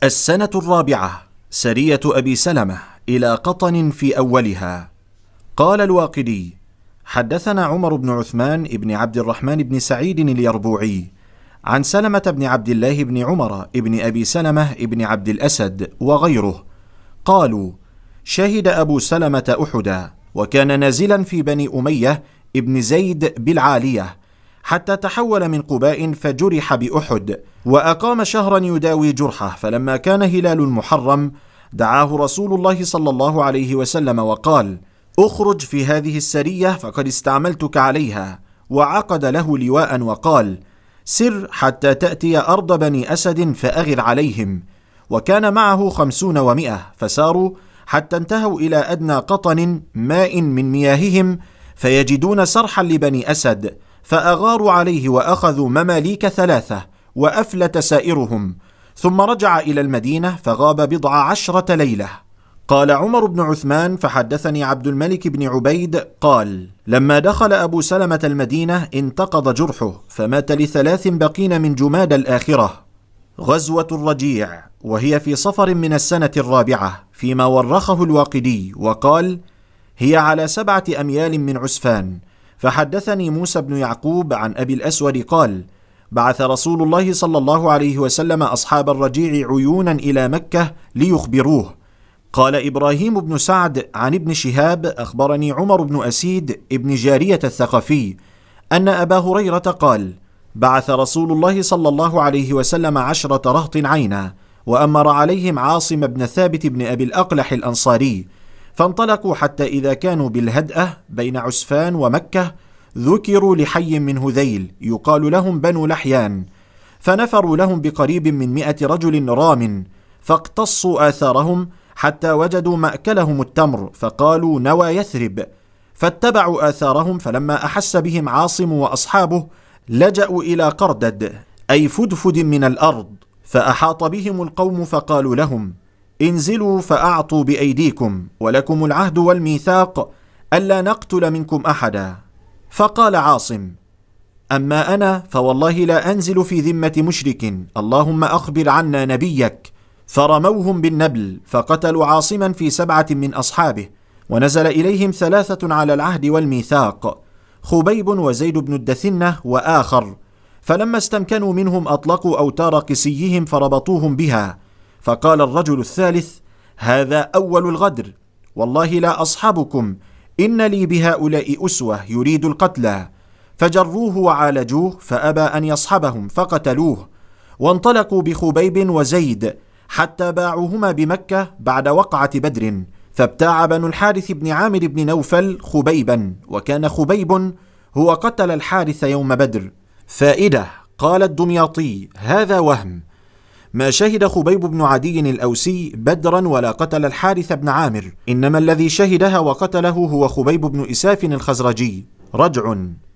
السنة الرابعة، سرية أبي سلمة إلى قطن في أولها. قال الواقدي: حدثنا عمر بن عثمان بن عبد الرحمن بن سعيد اليربوعي عن سلمة بن عبد الله بن عمر بن أبي سلمة بن عبد الأسد وغيره قالوا: شهد أبو سلمة أحدا، وكان نازلا في بني أمية ابن زيد بالعالية، حتى تحول من قباء فجرح بأحد، وأقام شهرا يداوي جرحه. فلما كان هلال المحرم دعاه رسول الله صلى الله عليه وسلم وقال: اخرج في هذه السرية فقد استعملتك عليها، وعقد له لواء وقال: سر حتى تأتي أرض بني أسد فأغر عليهم. وكان معه 50 و100، فساروا حتى انتهوا إلى أدنى قطن ماء من مياههم، فيجدون سرحا لبني أسد، فأغاروا عليه وأخذوا مماليك 3 وأفلت سائرهم، ثم رجع إلى المدينة فغاب 10 ليلة. قال عمر بن عثمان: فحدثني عبد الملك بن عبيد قال: لما دخل أبو سلمة المدينة انتقض جرحه، فمات ل3 بقين من جماد الآخرة. غزوة الرجيع، وهي في صفر من السنة الرابعة، فيما ورخه الواقدي وقال: هي على 7 أميال من عسفان. فحدثني موسى بن يعقوب عن أبي الأسود قال: بعث رسول الله صلى الله عليه وسلم أصحاب الرجيع عيونا إلى مكة ليخبروه. قال إبراهيم بن سعد عن ابن شهاب: أخبرني عمر بن أسيد ابن جارية الثقفي أن أبا هريرة قال: بعث رسول الله صلى الله عليه وسلم 10 رهط عينا، وأمر عليهم عاصم بن ثابت بن أبي الأقلح الأنصاري، فانطلقوا حتى إذا كانوا بالهدأة بين عسفان ومكة ذكروا لحي من هذيل يقال لهم بنو لحيان، فنفروا لهم بقريب من 100 رجل رام، فاقتصوا آثارهم حتى وجدوا مأكلهم التمر، فقالوا: نوى يثرب، فاتبعوا آثارهم. فلما أحس بهم عاصم وأصحابه لجأوا إلى قردد أي فدفد من الأرض، فأحاط بهم القوم فقالوا لهم: انزلوا فأعطوا بأيديكم، ولكم العهد والميثاق ألا نقتل منكم أحدا. فقال عاصم: أما أنا فوالله لا أنزل في ذمة مشرك، اللهم أخبر عنا نبيك. فرموهم بالنبل، فقتلوا عاصما في 7 من أصحابه، ونزل إليهم 3 على العهد والميثاق، خبيب وزيد بن الدثنة وآخر. فلما استمكنوا منهم أطلقوا أوتار قسيهم فربطوهم بها. فقال الرجل الثالث: هذا أول الغدر، والله لا أصحبكم، إن لي بهؤلاء أسوة يريد القتلى. فجروه وعالجوه، فأبى أن يصحبهم فقتلوه، وانطلقوا بخبيب وزيد حتى باعوهما بمكة بعد وقعة بدر. فابتاع بنو الحارث بن عامر بن نوفل خبيبا، وكان خبيب هو قتل الحارث يوم بدر. فائدة: قال الدمياطي: هذا وهم، ما شهد خبيب بن عدي الأوسي بدرا ولا قتل الحارث بن عامر، إنما الذي شهدها وقتله هو خبيب بن إساف الخزرجي. رجع.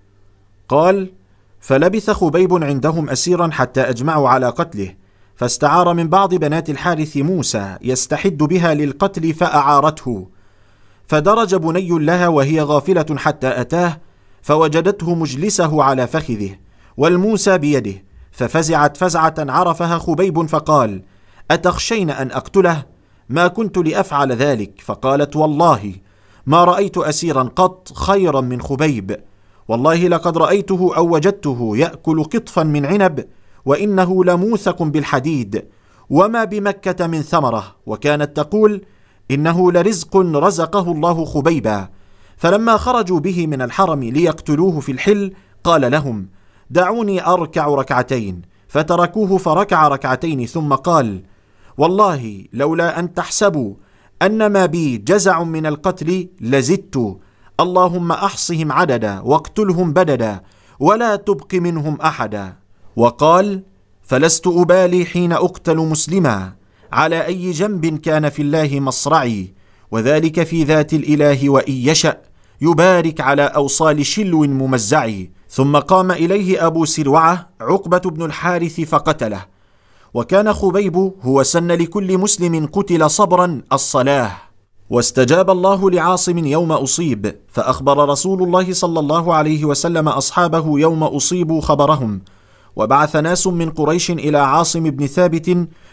قال: فلبث خبيب عندهم أسيرا حتى أجمعوا على قتله، فاستعار من بعض بنات الحارث موسى يستحد بها للقتل فأعارته، فدرج بني لها وهي غافلة حتى أتاه، فوجدته مجلسه على فخذه والموسى بيده، ففزعت فزعة عرفها خبيب فقال: أتخشين أن أقتله؟ ما كنت لأفعل ذلك. فقالت: والله ما رأيت أسيرا قط خيرا من خبيب، والله لقد رأيته أو وجدته يأكل قطفا من عنب، وإنه لموثق بالحديد، وما بمكة من ثمرة. وكانت تقول: إنه لرزق رزقه الله خبيبا. فلما خرجوا به من الحرم ليقتلوه في الحل قال لهم: دعوني أركع 2 ركعتين، فتركوه فركع 2 ركعتين، ثم قال: والله لولا أن تحسبوا أن ما بي جزع من القتل لزدت، اللهم أحصهم عددا واقتلهم بددا ولا تبق منهم أحدا. وقال: فلست أبالي حين أقتل مسلما، على أي جنب كان في الله مصرعي، وذلك في ذات الإله، وإن يشأ يبارك على أوصال شلو ممزعي. ثم قام إليه أبو سروعة عقبة بن الحارث فقتله. وكان خبيب هو سن لكل مسلم قتل صبرا الصلاة. واستجاب الله لعاصم يوم أصيب، فأخبر رسول الله صلى الله عليه وسلم أصحابه يوم أصيبوا خبرهم، وبعث ناس من قريش إلى عاصم بن ثابت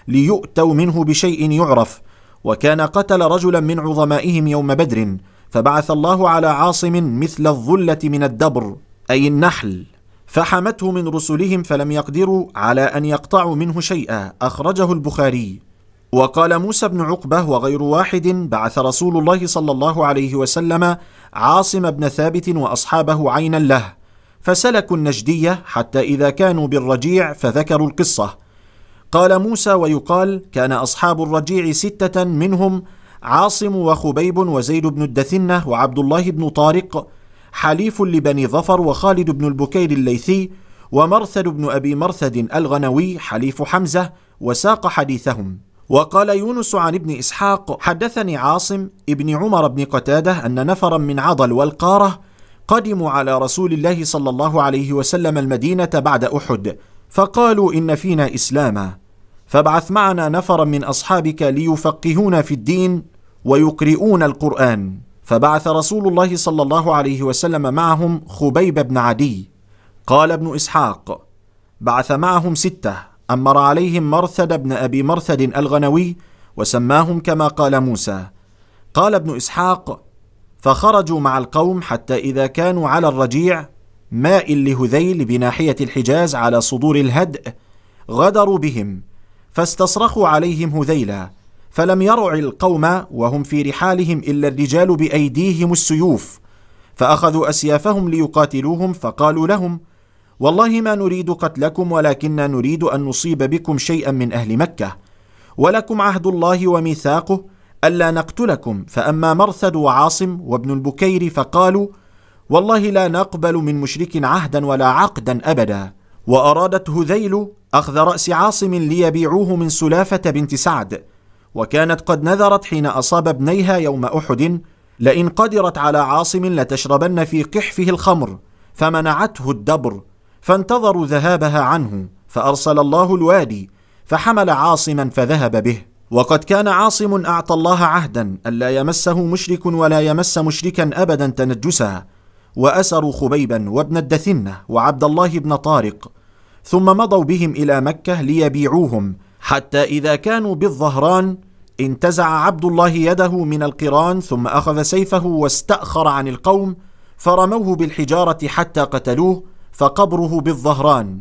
ليؤتوا منه بشيء يعرف، وكان قتل رجلا من عظمائهم يوم بدر، فبعث الله على عاصم مثل الظلة من الدبر أي النحل، فحمته من رسلهم فلم يقدروا على أن يقطعوا منه شيئا. أخرجه البخاري. وقال موسى بن عقبة وغير واحد: بعث رسول الله صلى الله عليه وسلم عاصم بن ثابت وأصحابه عينا له، فسلكوا النجدية حتى إذا كانوا بالرجيع فذكروا القصة. قال موسى: ويقال كان أصحاب الرجيع 6 منهم عاصم وخبيب وزيد بن الدثنة وعبد الله بن طارق حليف لبني ظفر، وخالد بن البكير الليثي، ومرثد بن أبي مرثد الغنوي حليف حمزة، وساق حديثهم. وقال يونس عن ابن إسحاق: حدثني عاصم ابن عمر بن قتادة أن نفرا من عضل والقارة قدموا على رسول الله صلى الله عليه وسلم المدينة بعد أحد، فقالوا: إن فينا إسلاما، فابعث معنا نفرا من أصحابك ليفقهونا في الدين ويقرؤون القرآن. فبعث رسول الله صلى الله عليه وسلم معهم خبيب بن عدي. قال ابن إسحاق: بعث معهم 6، أمر عليهم مرثد بن أبي مرثد الغنوي، وسماهم كما قال موسى. قال ابن إسحاق: فخرجوا مع القوم حتى إذا كانوا على الرجيع ماء لهذيل بناحية الحجاز على صدور الهدء غدروا بهم، فاستصرخوا عليهم هذيلا، فلم يرع القوم وهم في رحالهم إلا الرجال بأيديهم السيوف، فأخذوا أسيافهم ليقاتلوهم، فقالوا لهم: والله ما نريد قتلكم، ولكننا نريد أن نصيب بكم شيئا من أهل مكة، ولكم عهد الله وميثاقه ألا نقتلكم. فأما مرثد وعاصم وابن البكير فقالوا: والله لا نقبل من مشرك عهدا ولا عقدا أبدا. وأرادت هذيل أخذ رأس عاصم ليبيعوه من سلافة بنت سعد، وكانت قد نذرت حين أصاب ابنيها يوم أحد: لئن قدرت على عاصم لتشربن في قحفه الخمر، فمنعته الدبر، فانتظروا ذهابها عنه، فأرسل الله الوادي فحمل عاصما فذهب به. وقد كان عاصم أعطى الله عهدا ألا يمسه مشرك ولا يمس مشركا أبدا تنجسا. وأسروا خبيبا وابن الدثنة وعبد الله بن طارق، ثم مضوا بهم إلى مكة ليبيعوهم، حتى إذا كانوا بالظهران انتزع عبد الله يده من القران، ثم أخذ سيفه واستأخر عن القوم، فرموه بالحجارة حتى قتلوه، فقبره بالظهران.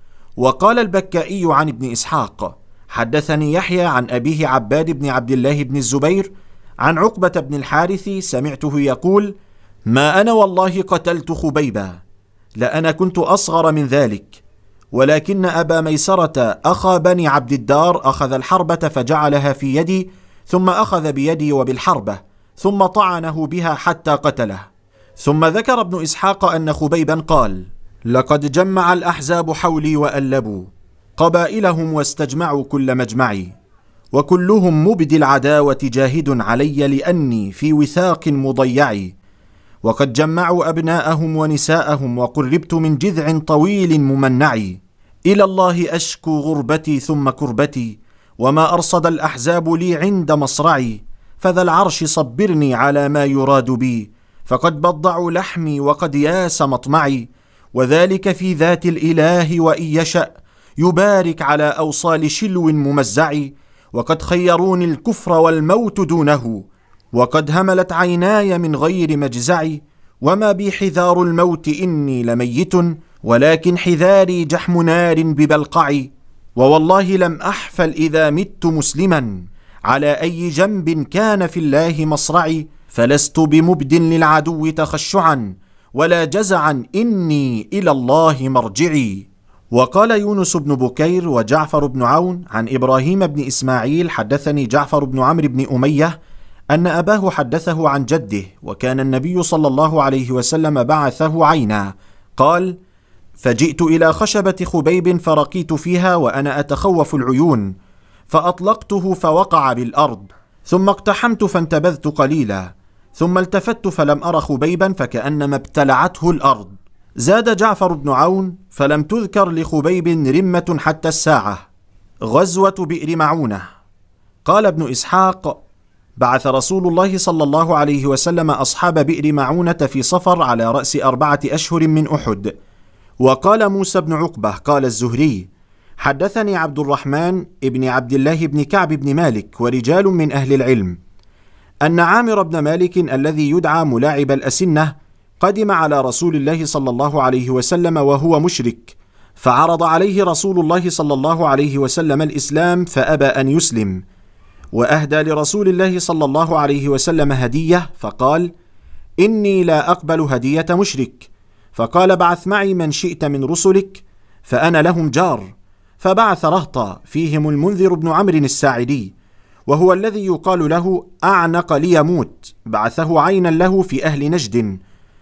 وقال البكائي عن ابن إسحاق: حدثني يحيى عن أبيه عباد بن عبد الله بن الزبير عن عقبة بن الحارث سمعته يقول: ما أنا والله قتلت خبيبا، لأنا كنت أصغر من ذلك، ولكن أبا ميسرة أخا بني عبد الدار أخذ الحربة فجعلها في يدي، ثم أخذ بيدي وبالحربة، ثم طعنه بها حتى قتله. ثم ذكر ابن إسحاق أن خبيبا قال: لقد جمع الأحزاب حولي وألبوا قبائلهم واستجمعوا كل مجمعي، وكلهم مبدي العداوة جاهد علي لأني في وثاق مضيعي، وقد جمعوا أبناءهم ونساءهم، وقربت من جذع طويل ممنعي، إلى الله أشكو غربتي ثم كربتي، وما أرصد الأحزاب لي عند مصرعي، فذا العرش صبرني على ما يراد بي، فقد بضعوا لحمي وقد ياس مطمعي، وذلك في ذات الإله وإن يشأ يبارك على أوصال شلو ممزعي، وقد خيروني الكفر والموت دونه، وقد هملت عيناي من غير مجزعي، وما بي حذار الموت إني لميت، ولكن حذاري جحم نار ببلقعي، ووالله لم أحفل إذا مت مسلما على أي جنب كان في الله مصرعي، فلست بمبد للعدو تخشعا ولا جزعا إني إلى الله مرجعي. وقال يونس بن بكير وجعفر بن عون عن إبراهيم بن إسماعيل: حدثني جعفر بن عمرو بن أمية أن أباه حدثه عن جده، وكان النبي صلى الله عليه وسلم بعثه عينا. قال: فجئت إلى خشبة خبيب فرقيت فيها وأنا أتخوف العيون، فأطلقته فوقع بالأرض، ثم اقتحمت فانتبذت قليلا، ثم التفت فلم أر خبيبا فكأنما ابتلعته الأرض. زاد جعفر بن عون: فلم تذكر لخبيب رمة حتى الساعة. غزوة بئر معونة. قال ابن إسحاق: بعث رسول الله صلى الله عليه وسلم أصحاب بئر معونة في صفر على رأس 4 أشهر من أحد. وقال موسى بن عقبة: قال الزهري: حدثني عبد الرحمن ابن عبد الله بن كعب بن مالك ورجال من أهل العلم أن عامر بن مالك الذي يدعى ملاعب الأسنة قدم على رسول الله صلى الله عليه وسلم وهو مشرك، فعرض عليه رسول الله صلى الله عليه وسلم الإسلام فأبى أن يسلم، وأهدى لرسول الله صلى الله عليه وسلم هدية فقال: إني لا أقبل هدية مشرك. فقال: بعث معي من شئت من رسلك فأنا لهم جار. فبعث رهطا فيهم المنذر بن عمرو الساعدي، وهو الذي يقال له أعنق ليموت، بعثه عينا له في أهل نجد،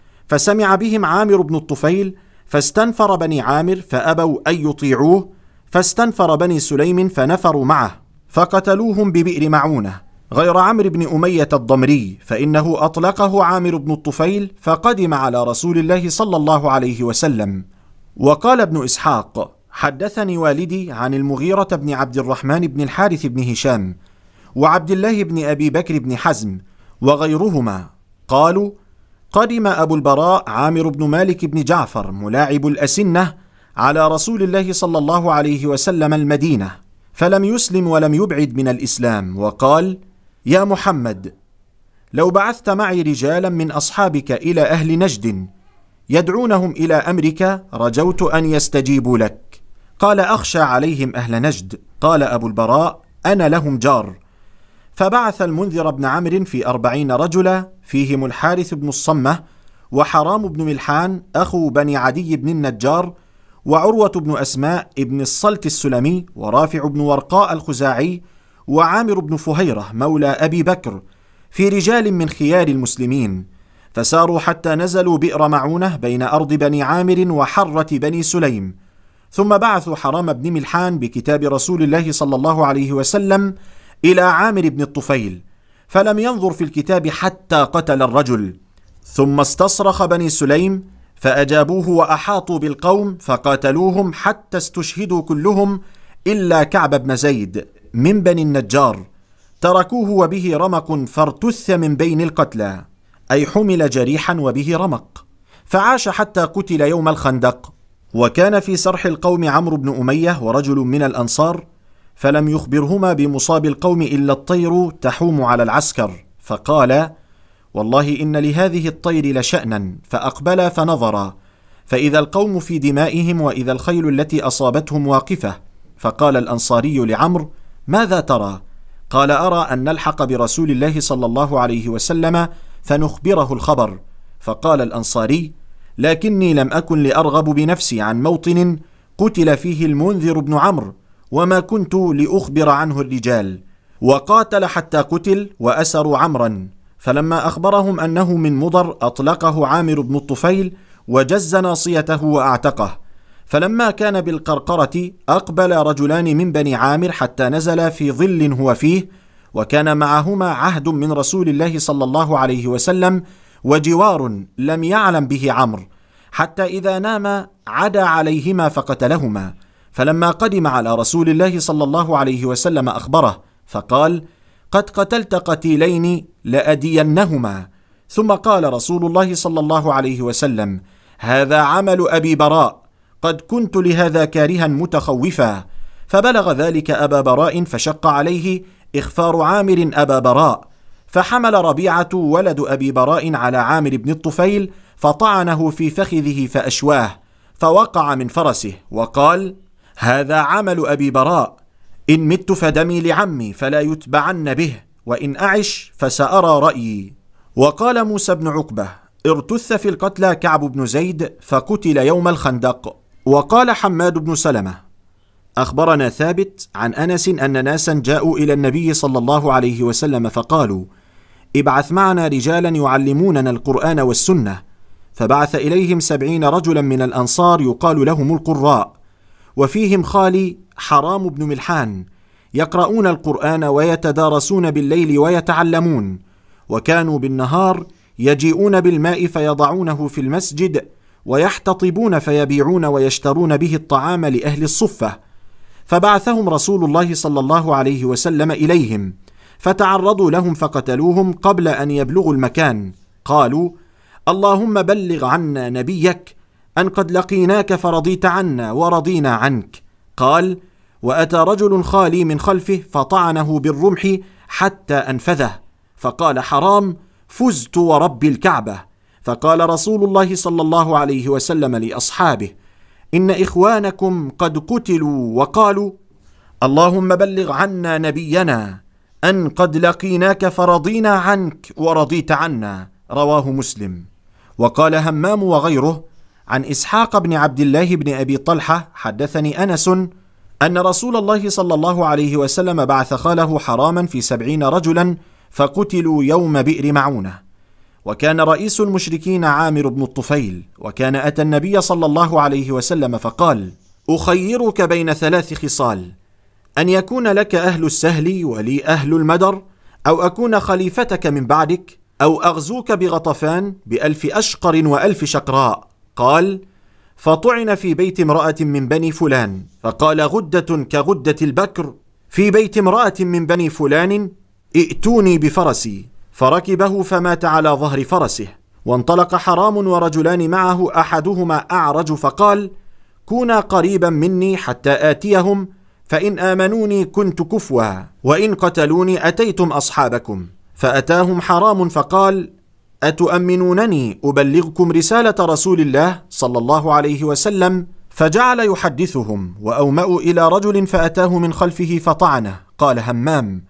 فسمع بهم عامر بن الطفيل فاستنفر بني عامر فأبوا أن يطيعوه، فاستنفر بني سليم فنفروا معه فقتلوهم ببئر معونة، غير عمرو بن أمية الضمري فإنه أطلقه عامر بن الطفيل فقدم على رسول الله صلى الله عليه وسلم. وقال ابن إسحاق: حدثني والدي عن المغيرة بن عبد الرحمن بن الحارث بن هشام وعبد الله بن أبي بكر بن حزم وغيرهما قالوا: قدم أبو البراء عامر بن مالك بن جعفر ملاعب الأسنة على رسول الله صلى الله عليه وسلم المدينة، فلم يسلم ولم يبعد من الإسلام، وقال: يا محمد، لو بعثت معي رجالا من أصحابك إلى أهل نجد يدعونهم إلى أمرك رجوت أن يستجيبوا لك. قال: أخشى عليهم أهل نجد. قال أبو البراء: أنا لهم جار. فبعث المنذر بن عمرو في 40 رجلا فيهم الحارث بن الصمة وحرام بن ملحان أخو بني عدي بن النجار وعروة بن أسماء ابن الصلت السلمي ورافع بن ورقاء الخزاعي وعامر بن فهيرة مولى أبي بكر، في رجال من خيار المسلمين، فساروا حتى نزلوا بئر معونة بين أرض بني عامر وحرة بني سليم، ثم بعثوا حرام بن ملحان بكتاب رسول الله صلى الله عليه وسلم إلى عامر بن الطفيل، فلم ينظر في الكتاب حتى قتل الرجل، ثم استصرخ بني سليم فأجابوه وأحاطوا بالقوم فقاتلوهم حتى استشهدوا كلهم إلا كعب بن زيد من بني النجار، تركوه وبه رمق فارتث من بين القتلى، أي حمل جريحا وبه رمق، فعاش حتى قتل يوم الخندق. وكان في سرح القوم عمرو بن أمية ورجل من الأنصار، فلم يخبرهما بمصاب القوم إلا الطير تحوم على العسكر، فقال: والله إن لهذه الطير لشأنا، فأقبلا فنظرا، فإذا القوم في دمائهم وإذا الخيل التي أصابتهم واقفة. فقال الأنصاري لعمرو: ماذا ترى؟ قال: أرى أن نلحق برسول الله صلى الله عليه وسلم فنخبره الخبر. فقال الأنصاري: لكني لم أكن لأرغب بنفسي عن موطن قتل فيه المنذر بن عمرو، وما كنت لأخبر عنه الرجال. وقاتل حتى قتل وأسروا عمرا، فلما أخبرهم أنه من مضر أطلقه عامر بن الطفيل وجز ناصيته وأعتقه. فلما كان بالقرقرة أقبل رجلان من بني عامر حتى نزل في ظل هو فيه، وكان معهما عهد من رسول الله صلى الله عليه وسلم وجوار لم يعلم به عمرو، حتى إذا نام عدا عليهما فقتلهما. فلما قدم على رسول الله صلى الله عليه وسلم أخبره فقال: قد قتلت قتيلين لأدينهما. ثم قال رسول الله صلى الله عليه وسلم: هذا عمل أبي براء، قد كنت لهذا كارها متخوفا. فبلغ ذلك أبا براء فشق عليه إخفار عامر أبا براء، فحمل ربيعة ولد أبي براء على عامر بن الطفيل فطعنه في فخذه فأشواه، فوقع من فرسه، وقال: هذا عمل أبي براء، إن مت فدمي لعمي فلا يتبعن به، وإن أعش فسأرى رأيي. وقال موسى بن عقبة: ارتث في القتلى كعب بن زيد فقتل يوم الخندق. وقال حماد بن سلمة: أخبرنا ثابت عن أنس أن ناسا جاءوا إلى النبي صلى الله عليه وسلم فقالوا: ابعث معنا رجالا يعلموننا القرآن والسنة، فبعث إليهم 70 رجلا من الأنصار يقال لهم القراء، وفيهم خالي حرام بن ملحان، يقرؤون القرآن ويتدارسون بالليل ويتعلمون، وكانوا بالنهار يجيئون بالماء فيضعونه في المسجد ويحتطبون فيبيعون ويشترون به الطعام لأهل الصفة. فبعثهم رسول الله صلى الله عليه وسلم إليهم، فتعرضوا لهم فقتلوهم قبل أن يبلغوا المكان. قالوا: اللهم بلغ عنا نبيك أن قد لقيناك فرضيت عنا ورضينا عنك. قال: وأتى رجل خالي من خلفه فطعنه بالرمح حتى أنفذه، فقال: حرام، فزت ورب الكعبة. فقال رسول الله صلى الله عليه وسلم لأصحابه: إن إخوانكم قد قتلوا وقالوا: اللهم بلغ عنا نبينا أن قد لقيناك فرضينا عنك ورضيت عنا. رواه مسلم. وقال همام وغيره عن إسحاق بن عبد الله بن أبي طلحة: حدثني أنس أن رسول الله صلى الله عليه وسلم بعث خاله حراما في 70 رجلا فقتلوا يوم بئر معونة، وكان رئيس المشركين عامر بن الطفيل، وكان أتى النبي صلى الله عليه وسلم فقال: أخيرك بين 3 خصال، أن يكون لك أهل السهل ولي أهل المدر، أو أكون خليفتك من بعدك، أو أغزوك بغطفان ب1000 أشقر و1000 شقراء. قال: فطعن في بيت امرأة من بني فلان، فقال: غدة كغدة البكر في بيت امرأة من بني فلان، ائتوني بفرسي. فركبه فمات على ظهر فرسه. وانطلق حرام ورجلان معه، أحدهما أعرج، فقال: كونا قريبا مني حتى آتيهم، فإن آمنوني كنت كفوا، وإن قتلوني أتيتم أصحابكم. فأتاهم حرام فقال: أتؤمنونني أبلغكم رسالة رسول الله صلى الله عليه وسلم؟ فجعل يحدثهم، وأومأوا إلى رجل فأتاه من خلفه فطعنه. قال همام: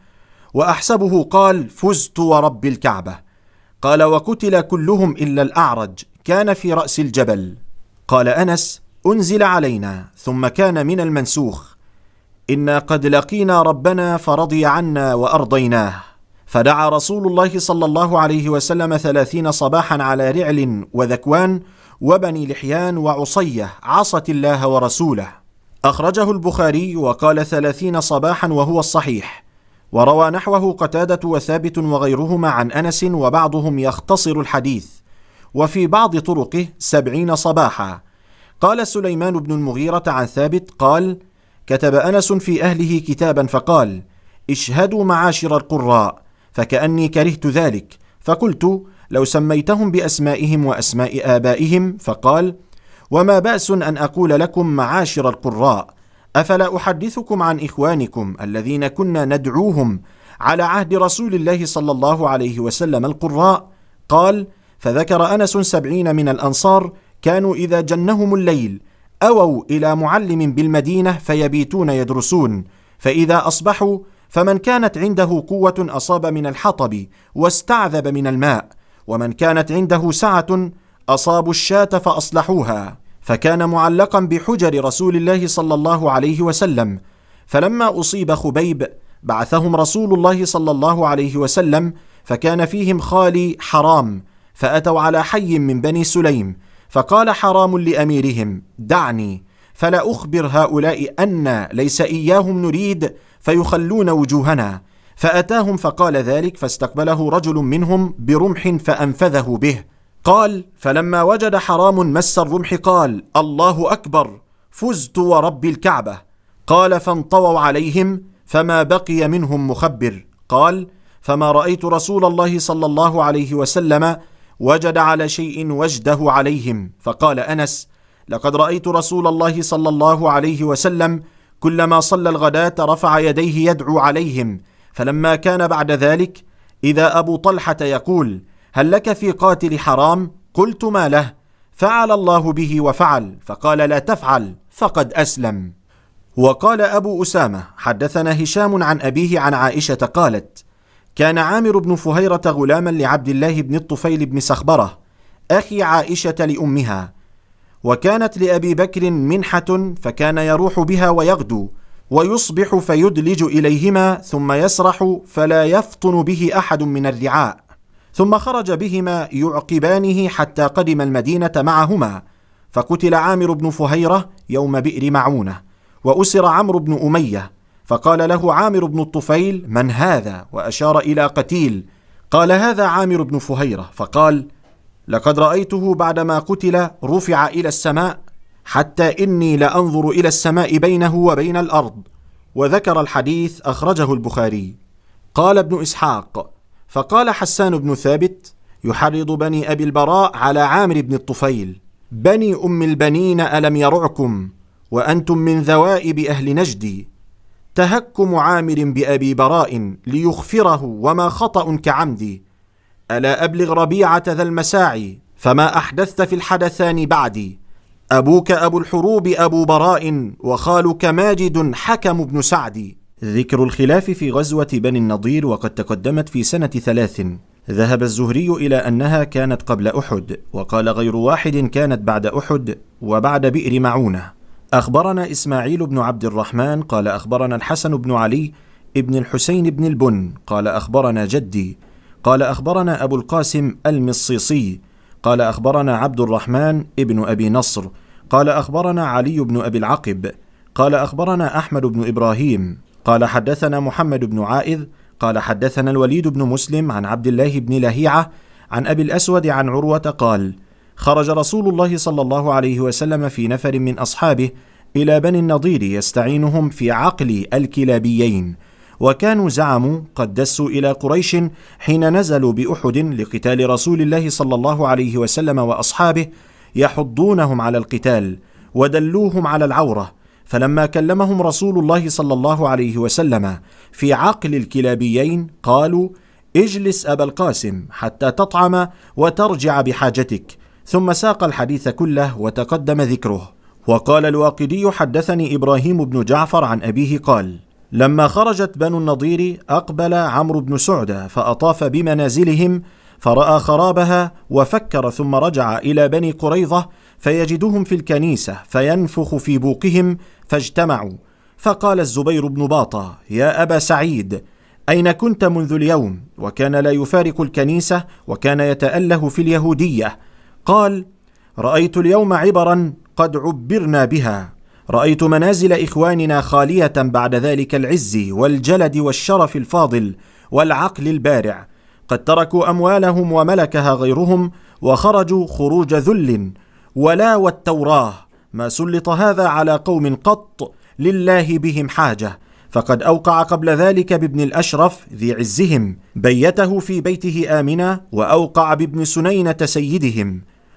وأحسبه قال: فزت ورب الكعبة. قال: وقتل كلهم إلا الأعرج، كان في رأس الجبل. قال أنس: أنزل علينا ثم كان من المنسوخ: إنا قد لقينا ربنا فرضي عنا وأرضيناه. فدعا رسول الله صلى الله عليه وسلم 30 صباحا على رعل وذكوان وبني لحيان وعصية عصت الله ورسوله. أخرجه البخاري وقال 30 صباحا وهو الصحيح. وروى نحوه قتادة وثابت وغيرهما عن أنس، وبعضهم يختصر الحديث، وفي بعض طرقه 70 صباحا. قال سليمان بن المغيرة عن ثابت قال: كتب أنس في أهله كتابا فقال: اشهدوا معاشر القراء، فكأني كرهت ذلك، فقلت: لو سميتهم بأسمائهم وأسماء آبائهم. فقال: وما بأس أن أقول لكم معاشر القراء، أفلا أحدثكم عن إخوانكم الذين كنا ندعوهم على عهد رسول الله صلى الله عليه وسلم القراء؟ قال: فذكر أنس 70 من الأنصار كانوا إذا جنهم الليل أووا إلى معلم بالمدينة فيبيتون يدرسون، فإذا أصبحوا فمن كانت عنده قوة أصاب من الحطب واستعذب من الماء، ومن كانت عنده سعة أصابوا الشاة فأصلحوها، فكان معلقا بحجر رسول الله صلى الله عليه وسلم. فلما أصيب خبيب بعثهم رسول الله صلى الله عليه وسلم، فكان فيهم خالي حرام، فأتوا على حي من بني سليم، فقال حرام لأميرهم: دعني فلا أخبر هؤلاء أن ليس إياهم نريد فيخلون وجوهنا. فأتاهم فقال ذلك، فاستقبله رجل منهم برمح فأنفذه به. قال: فلما وجد حرام مس الرمح قال: الله أكبر، فزت ورب الكعبة. قال: فانطووا عليهم فما بقي منهم مخبر. قال: فما رأيت رسول الله صلى الله عليه وسلم وجد على شيء وجده عليهم. فقال أنس: لقد رأيت رسول الله صلى الله عليه وسلم كلما صلى الغداة رفع يديه يدعو عليهم، فلما كان بعد ذلك إذا أبو طلحة يقول: هل لك في قاتل حرام؟ قلت: ما له؟ فعل الله به وفعل. فقال: لا تفعل فقد أسلم. وقال أبو أسامة: حدثنا هشام عن أبيه عن عائشة قالت: كان عامر بن فهيرة غلاما لعبد الله بن الطفيل بن سخبرة أخي عائشة لأمها، وكانت لأبي بكر منحة، فكان يروح بها ويغدو ويصبح فيدلج إليهما ثم يسرح فلا يفطن به أحد من الرعاء، ثم خرج بهما يعقبانه حتى قدم المدينة معهما. فقتل عامر بن فهيرة يوم بئر معونة، وأسر عمرو بن أمية، فقال له عامر بن الطفيل: من هذا؟ وأشار إلى قتيل. قال: هذا عامر بن فهيرة. فقال: لقد رأيته بعدما قتل رفع إلى السماء، حتى إني لأنظر إلى السماء بينه وبين الأرض. وذكر الحديث، أخرجه البخاري. قال ابن إسحاق: فقال حسان بن ثابت يحرض بني أبي البراء على عامر بن الطفيل: بني أم البنين ألم يرعكم؟ وأنتم من ذوائب أهل نجد. تهكم عامر بأبي براء ليغفره وما خطأ كعمدي. ألا أبلغ ربيعة ذا المساعي فما أحدثت في الحدثان بعدي. أبوك أبو الحروب أبو براء وخالك ماجد حكم بن سعد. ذكر الخلاف في غزوة بني النضير وقد تقدمت في سنة 3. ذهب الزهري إلى أنها كانت قبل أحد، وقال غير واحد كانت بعد أحد وبعد بئر معونة. أخبرنا إسماعيل بن عبد الرحمن قال أخبرنا الحسن بن علي ابن الحسين بن البن قال أخبرنا جدي قال أخبرنا أبو القاسم المصيصي قال أخبرنا عبد الرحمن ابن أبي نصر قال أخبرنا علي بن أبي العقب قال أخبرنا أحمد بن إبراهيم قال حدثنا محمد بن عائذ قال حدثنا الوليد بن مسلم عن عبد الله بن لهيعة عن أبي الأسود عن عروة قال: خرج رسول الله صلى الله عليه وسلم في نفر من أصحابه إلى بني النضير يستعينهم في عقل الكلابيين، وكانوا زعموا قد دسوا إلى قريش حين نزلوا بأحد لقتال رسول الله صلى الله عليه وسلم وأصحابه، يحضونهم على القتال ودلوهم على العورة. فلما كلمهم رسول الله صلى الله عليه وسلم في عقل الكلابيين قالوا: اجلس أبا القاسم حتى تطعم وترجع بحاجتك. ثم ساق الحديث كله وتقدم ذكره. وقال الواقدي: حدثني إبراهيم بن جعفر عن أبيه قال: لما خرجت بنو النضير أقبل عمرو بن سعدة فأطاف بمنازلهم فرأى خرابها وفكر، ثم رجع إلى بني قريظة فيجدهم في الكنيسة فينفخ في بوقهم فاجتمعوا. فقال الزبير بن باطة: يا أبا سعيد، أين كنت منذ اليوم؟ وكان لا يفارق الكنيسة وكان يتأله في اليهودية. قال: رأيت اليوم عبرا قد عبرنا بها، رأيت منازل إخواننا خالية بعد ذلك العز والجلد والشرف الفاضل والعقل البارع، قد تركوا أموالهم وملكها غيرهم وخرجوا خروج ذل، ولا والتوراة ما سلط هذا على قوم قط لله بهم حاجة. فقد أوقع قبل ذلك بابن الأشرف ذي عزهم بيته في بيته آمنة، وأوقع بابن سنينة سيدهم،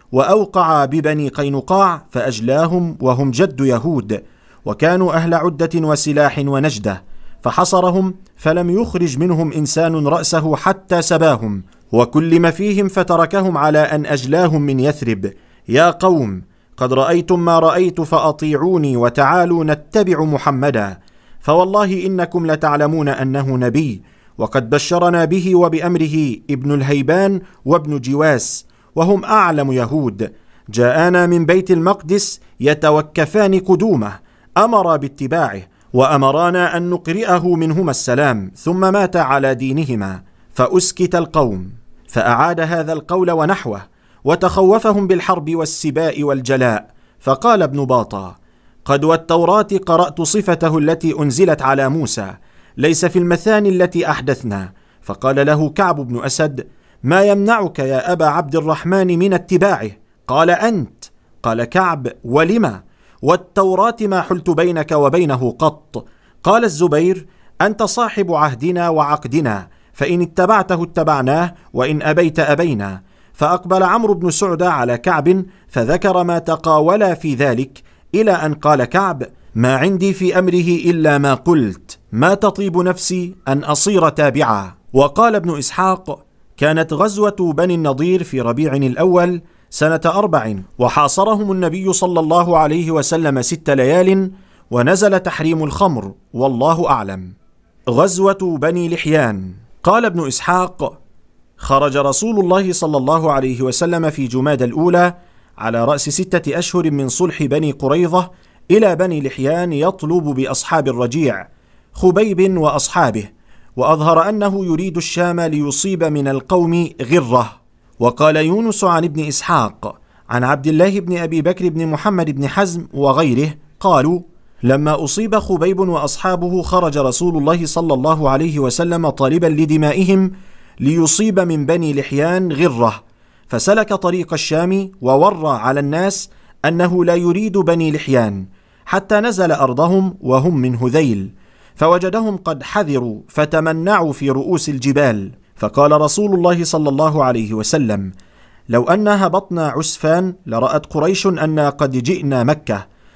وأوقع ببني قينقاع فأجلاهم وهم جد يهود، وكانوا أهل عدة وسلاح ونجدة، فحصرهم فلم يخرج منهم إنسان رأسه حتى سباهم، وكلم فيهم فتركهم على أن أجلاهم من يثرب. يا قوم، قد رأيتم ما رأيت فأطيعوني وتعالوا نتبع محمدا، فوالله إنكم لتعلمون أنه نبي، وقد بشرنا به وبأمره ابن الهيبان وابن جواس، وهم أعلم يهود، جاءنا من بيت المقدس يتوكفان قدومه، أمر باتباعه وأمرانا أن نقرئه منهما السلام، ثم مات على دينهما. فأسكت القوم، فأعاد هذا القول ونحوه، وتخوفهم بالحرب والسباء والجلاء. فقال ابن باطة: قد والتوراة قرأت صفته التي أنزلت على موسى، ليس في المثاني التي أحدثنا. فقال له كعب بن أسد: ما يمنعك يا أبا عبد الرحمن من اتباعه؟ قال: أنت. قال كعب: ولما؟ والتوراة ما حلت بينك وبينه قط. قال الزبير: أنت صاحب عهدنا وعقدنا، فإن اتبعته اتبعناه، وإن أبيت أبينا. فأقبل عمرو بن سعدة على كعب فذكر ما تقاولا في ذلك، إلى أن قال كعب: ما عندي في أمره إلا ما قلت، ما تطيب نفسي أن أصير تابعا. وقال ابن إسحاق: كانت غزوة بني النضير في ربيع الأول سنة 4، وحاصرهم النبي صلى الله عليه وسلم 6 ليال، ونزل تحريم الخمر، والله أعلم. غزوة بني لحيان. قال ابن إسحاق: خرج رسول الله صلى الله عليه وسلم في جماد الأولى على رأس 6 أشهر من صلح بني قريظة إلى بني لحيان، يطلب بأصحاب الرجيع خبيب وأصحابه، وأظهر أنه يريد الشام ليصيب من القوم غرة. وقال يونس عن ابن إسحاق عن عبد الله بن أبي بكر بن محمد بن حزم وغيره قالوا: لما أصيب خبيب وأصحابه خرج رسول الله صلى الله عليه وسلم طالبا لدمائهم ليصيب من بني لحيان غرة، فسلك طريق الشام وورى على الناس أنه لا يريد بني لحيان، حتى نزل أرضهم وهم من هذيل، فوجدهم قد حذروا فتمنعوا في رؤوس الجبال. فقال رسول الله صلى الله عليه وسلم: لو أن هبطنا عسفان لرأت قريش أن قد جئنا مكة،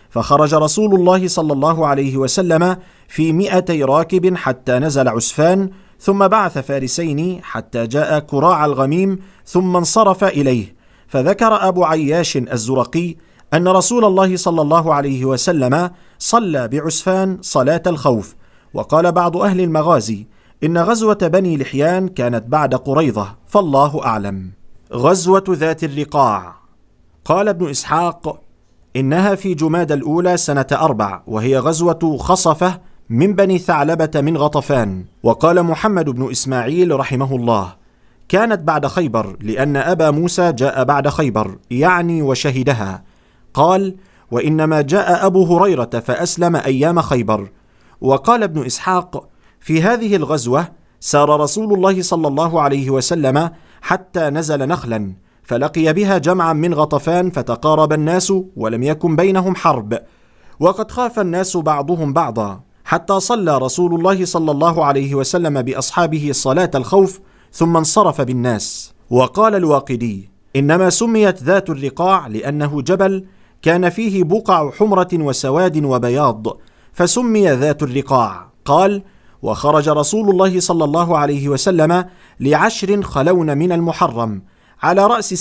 فخرج رسول الله صلى الله عليه وسلم في 200 راكب حتى نزل عسفان، ثم بعث فارسين حتى جاء كراع الغميم، ثم انصرف إليه. فذكر أبو عياش الزرقي أن رسول الله صلى الله عليه وسلم صلى بعسفان صلاة الخوف. وقال بعض أهل المغازي إن غزوة بني لحيان كانت بعد قريظة، فالله أعلم. غزوة ذات الرقاع. قال ابن إسحاق إنها في جماد الأولى سنة 4، وهي غزوة خصفة من بني ثعلبة من غطفان. وقال محمد بن إسماعيل رحمه الله كانت بعد خيبر، لأن أبا موسى جاء بعد خيبر يعني وشهدها. قال وإنما جاء أبو هريرة فأسلم أيام خيبر. وقال ابن إسحاق في هذه الغزوة سار رسول الله صلى الله عليه وسلم حتى نزل نخلا، فلقي بها جمعا من غطفان، فتقارب الناس ولم يكن بينهم حرب، وقد خاف الناس بعضهم بعضا، حتى صلى رسول الله صلى الله عليه وسلم بأصحابه صلاة الخوف، ثم انصرف بالناس. وقال الواقدي إنما سميت ذات الرقاع لأنه جبل كان فيه بقع حمرة وسواد وبياض، فسمي ذات الرقاع. قال وخرج رسول الله صلى الله عليه وسلم ل10 خلون من المحرم على رأس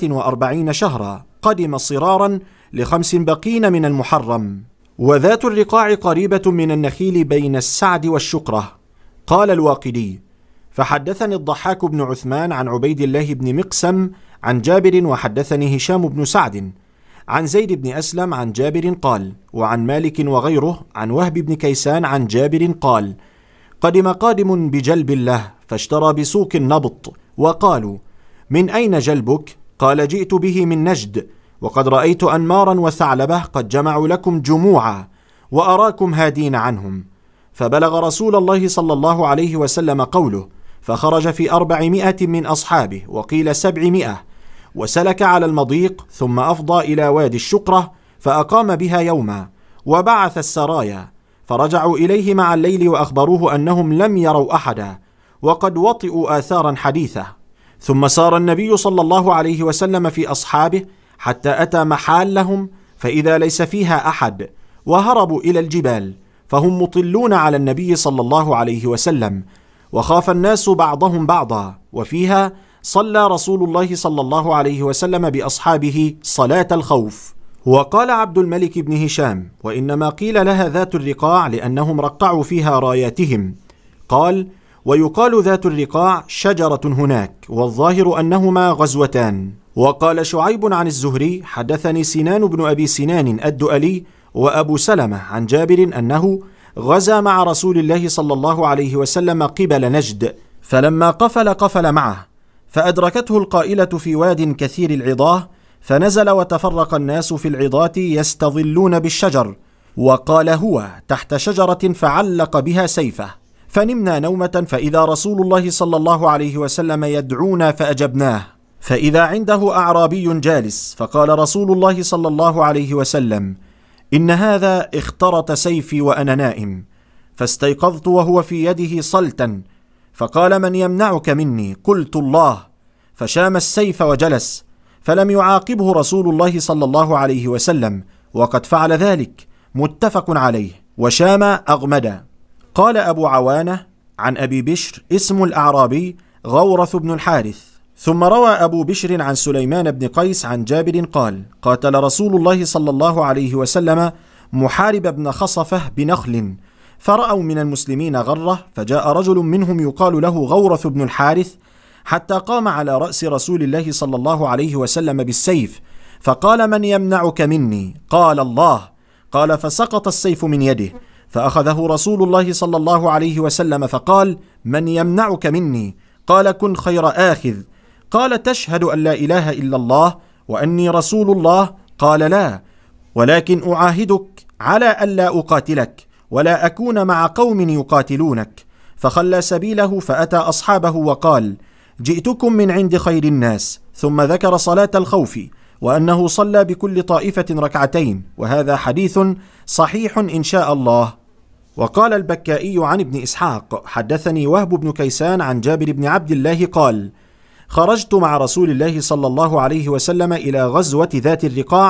47 شهرا، قدم صرارا ل5 بقين من المحرم. وذات الرقاع قريبة من النخيل بين السعد والشقرة. قال الواقدي فحدثني الضحاك بن عثمان عن عبيد الله بن مقسم عن جابر، وحدثني هشام بن سعد عن زيد بن أسلم عن جابر قال، وعن مالك وغيره عن وهب بن كيسان عن جابر قال قدم قادم بجلب له فاشترى بسوق النبط، وقالوا من أين جلبك؟ قال جئت به من نجد، وقد رأيت أنمارا وثعلبة قد جمعوا لكم جموعا، وأراكم هادين عنهم. فبلغ رسول الله صلى الله عليه وسلم قوله، فخرج في 400 من أصحابه، وقيل 700، وسلك على المضيق، ثم أفضى إلى وادي الشقرة فأقام بها يوما، وبعث السرايا، فرجعوا إليه مع الليل وأخبروه أنهم لم يروا أحدا، وقد وطئوا آثارا حديثة. ثم سار النبي صلى الله عليه وسلم في أصحابه حتى أتى محال لهم، فإذا ليس فيها أحد، وهربوا إلى الجبال، فهم مطلون على النبي صلى الله عليه وسلم، وخاف الناس بعضهم بعضا. وفيها صلى رسول الله صلى الله عليه وسلم بأصحابه صلاة الخوف. وقال عبد الملك بن هشام وإنما قيل لها ذات الرقاع لأنهم رقعوا فيها راياتهم. قال ويقال ذات الرقاع شجرة هناك، والظاهر أنهما غزوتان. وقال شعيب عن الزهري حدثني سنان بن أبي سنان الدؤلي وأبو سلمة عن جابر أنه غزا مع رسول الله صلى الله عليه وسلم قبل نجد، فلما قفل معه، فأدركته القائلة في واد كثير العضاه، فنزل وتفرق الناس في العضاة يستظلون بالشجر، وقال هو تحت شجرة فعلق بها سيفه، فنمنا نومة، فإذا رسول الله صلى الله عليه وسلم يدعونا فأجبناه، فإذا عنده أعرابي جالس، فقال رسول الله صلى الله عليه وسلم إن هذا اخترط سيفي وأنا نائم، فاستيقظت وهو في يده صلتا، فقال من يمنعك مني؟ قلت الله، فشام السيف وجلس، فلم يعاقبه رسول الله صلى الله عليه وسلم، وقد فعل ذلك، متفق عليه. وشام أغمد. قال أبو عوانة عن أبي بشر اسم الأعرابي غورث بن الحارث. ثم روى أبو بشر عن سليمان بن قيس عن جابر قال قاتل رسول الله صلى الله عليه وسلم محارب بن خصفة بنخل، فرأوا من المسلمين غرة، فجاء رجل منهم يقال له غورث بن الحارث، حتى قام على رأس رسول الله صلى الله عليه وسلم بالسيف، فقال من يمنعك مني؟ قال الله. قال فسقط السيف من يده، فأخذه رسول الله صلى الله عليه وسلم فقال من يمنعك مني؟ قال كن خير آخذ. قال تشهد أن لا إله إلا الله وأني رسول الله؟ قال لا، ولكن أعاهدك على ألا أقاتلك ولا أكون مع قوم يقاتلونك. فخلى سبيله فأتى أصحابه وقال جئتكم من عند خير الناس. ثم ذكر صلاة الخوف وأنه صلى بكل طائفة ركعتين، وهذا حديث صحيح إن شاء الله. وقال البكائي عن ابن إسحاق حدثني وهب بن كيسان عن جابر بن عبد الله قال خرجت مع رسول الله صلى الله عليه وسلم إلى غزوة ذات الرقاع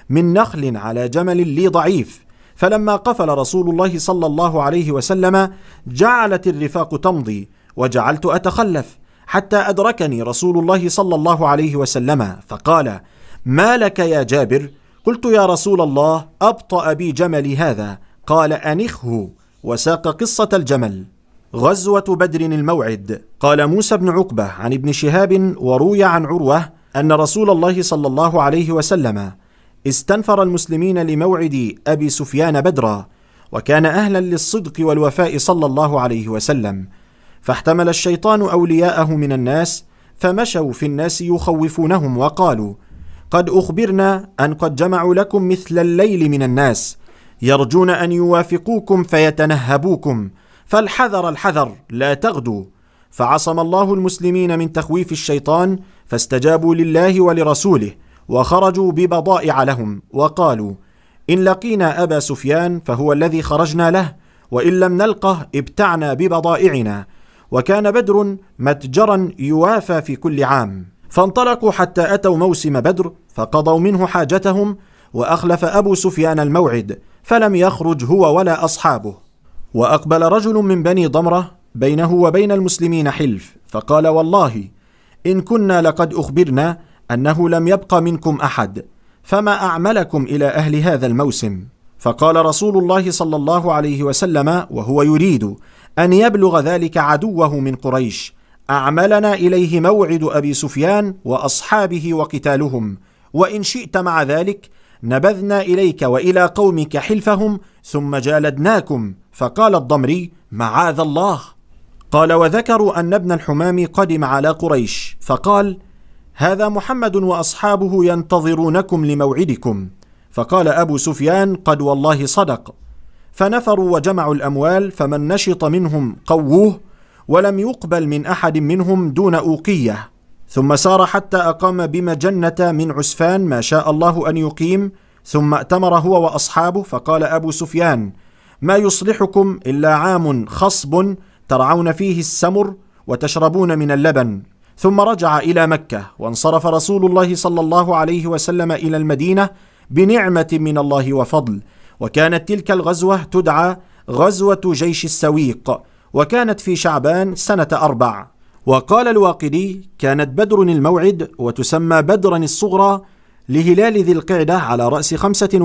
من نخل على جمل لي ضعيف، فلما قفل رسول الله صلى الله عليه وسلم جعلت الرفاق تمضي، وجعلت أتخلف حتى أدركني رسول الله صلى الله عليه وسلم فقال: ما لك يا جابر؟ قلت: يا رسول الله، أبطأ بي جملي هذا. قال: أنخه، وساق قصة الجمل. غزوة بدر الموعد. قال موسى بن عقبة عن ابن شهاب وروي عن عروة أن رسول الله صلى الله عليه وسلم استنفر المسلمين لموعد أبي سفيان بدرا، وكان أهلا للصدق والوفاء صلى الله عليه وسلم، فاحتمل الشيطان أولياءه من الناس فمشوا في الناس يخوفونهم وقالوا: قد أخبرنا أن قد جمعوا لكم مثل الليل من الناس، يرجون أن يوافقوكم فيتنهبوكم، فالحذر الحذر لا تغدوا. فعصم الله المسلمين من تخويف الشيطان، فاستجابوا لله ولرسوله، وخرجوا ببضائع لهم، وقالوا: إن لقينا أبا سفيان فهو الذي خرجنا له، وإن لم نلقه ابتعنا ببضائعنا. وكان بدر متجرا يوافى في كل عام، فانطلقوا حتى أتوا موسم بدر، فقضوا منه حاجتهم، وأخلف أبو سفيان الموعد، فلم يخرج هو ولا أصحابه. وأقبل رجل من بني ضمرة بينه وبين المسلمين حلف، فقال: والله إن كنا لقد أخبرنا أنه لم يبق منكم أحد، فما أعملكم إلى أهل هذا الموسم؟ فقال رسول الله صلى الله عليه وسلم وهو يريد أن يبلغ ذلك عدوه من قريش: أعملنا إليه موعد أبي سفيان وأصحابه وقتالهم، وإن شئت مع ذلك نبذنا إليك وإلى قومك حلفهم ثم جالدناكم. فقال الضمري: معاذ الله. قال: وذكروا أن ابن الحمام قدم على قريش، فقال: هذا محمد وأصحابه ينتظرونكم لموعدكم. فقال أبو سفيان: قد والله صدق. فنفروا وجمعوا الأموال، فمن نشط منهم قووه، ولم يقبل من أحد منهم دون أوقية. ثم سار حتى أقام بمجنة من عسفان ما شاء الله أن يقيم، ثم ائتمر هو وأصحابه. فقال أبو سفيان: ما يصلحكم إلا عام خصب ترعون فيه السمر وتشربون من اللبن. ثم رجع إلى مكة، وانصرف رسول الله صلى الله عليه وسلم إلى المدينة بنعمة من الله وفضل. وكانت تلك الغزوة تدعى غزوة جيش السويق، وكانت في شعبان سنة 4. وقال الواقدي: كانت بدر الموعد، وتسمى بدرا الصغرى، لهلال ذي القعدة على رأس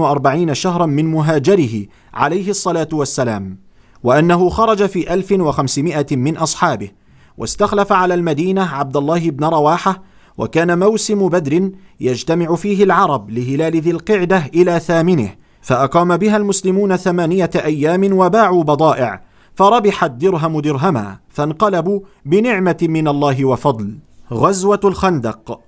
45 شهرا من مهاجره عليه الصلاة والسلام، وأنه خرج في 1500 من أصحابه، واستخلف على المدينة عبد الله بن رواحة. وكان موسم بدر يجتمع فيه العرب لهلال ذي القعدة إلى 8، فأقام بها المسلمون 8 أيام، وباعوا بضائع، فربح الدرهم درهما، فانقلبوا بنعمة من الله وفضل. غزوة الخندق.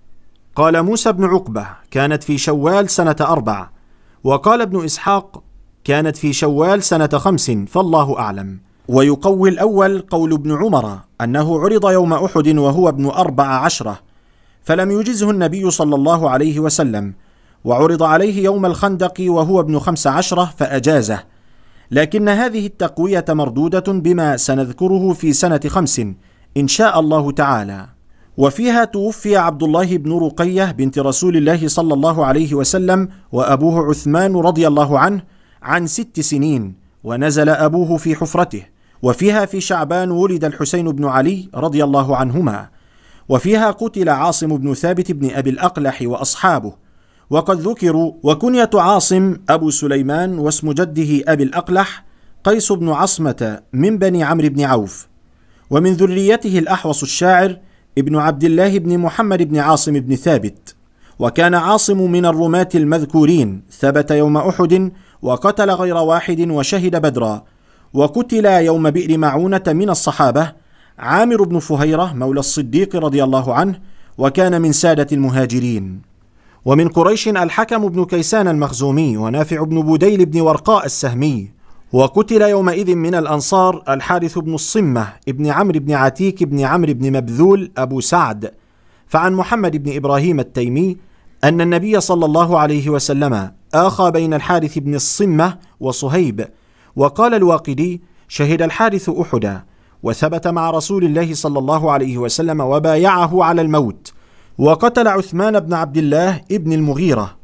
قال موسى بن عقبة: كانت في شوال سنة 4. وقال ابن إسحاق: كانت في شوال سنة 5، فالله أعلم. ويقوي الأول قول ابن عمر أنه عرض يوم أحد وهو ابن 14، فلم يجزه النبي صلى الله عليه وسلم، وعرض عليه يوم الخندق وهو ابن 15 فأجازه، لكن هذه التقوية مردودة بما سنذكره في سنة 5 إن شاء الله تعالى. وفيها توفي عبد الله بن رقية بنت رسول الله صلى الله عليه وسلم، وأبوه عثمان رضي الله عنه، عن 6 سنين، ونزل أبوه في حفرته. وفيها في شعبان ولد الحسين بن علي رضي الله عنهما. وفيها قتل عاصم بن ثابت بن أبي الأقلح وأصحابه، وقد ذكروا. وكنية عاصم أبو سليمان، واسم جده أبي الأقلح قيس بن عصمة من بني عمرو بن عوف. ومن ذريته الأحوص الشاعر ابن عبد الله بن محمد بن عاصم بن ثابت. وكان عاصم من الرماة المذكورين، ثبت يوم أحد، وقتل غير واحد، وشهد بدرا. وقتل يوم بئر معونة من الصحابة عامر بن فهيرة مولى الصديق رضي الله عنه، وكان من سادة المهاجرين. ومن قريش الحكم بن كيسان المخزومي، ونافع بن بديل بن ورقاء السهمي. وقتل يومئذ من الأنصار الحارث بن الصمة ابن عمرو بن عتيك بن عمرو بن مبذول أبو سعد. فعن محمد بن إبراهيم التيمي أن النبي صلى الله عليه وسلم آخى بين الحارث بن الصمة وصهيب. وقال الواقدي: شهد الحارث أحدا، وثبت مع رسول الله صلى الله عليه وسلم، وبايعه على الموت. وقتل عثمان بن عبد الله ابن المغيرة.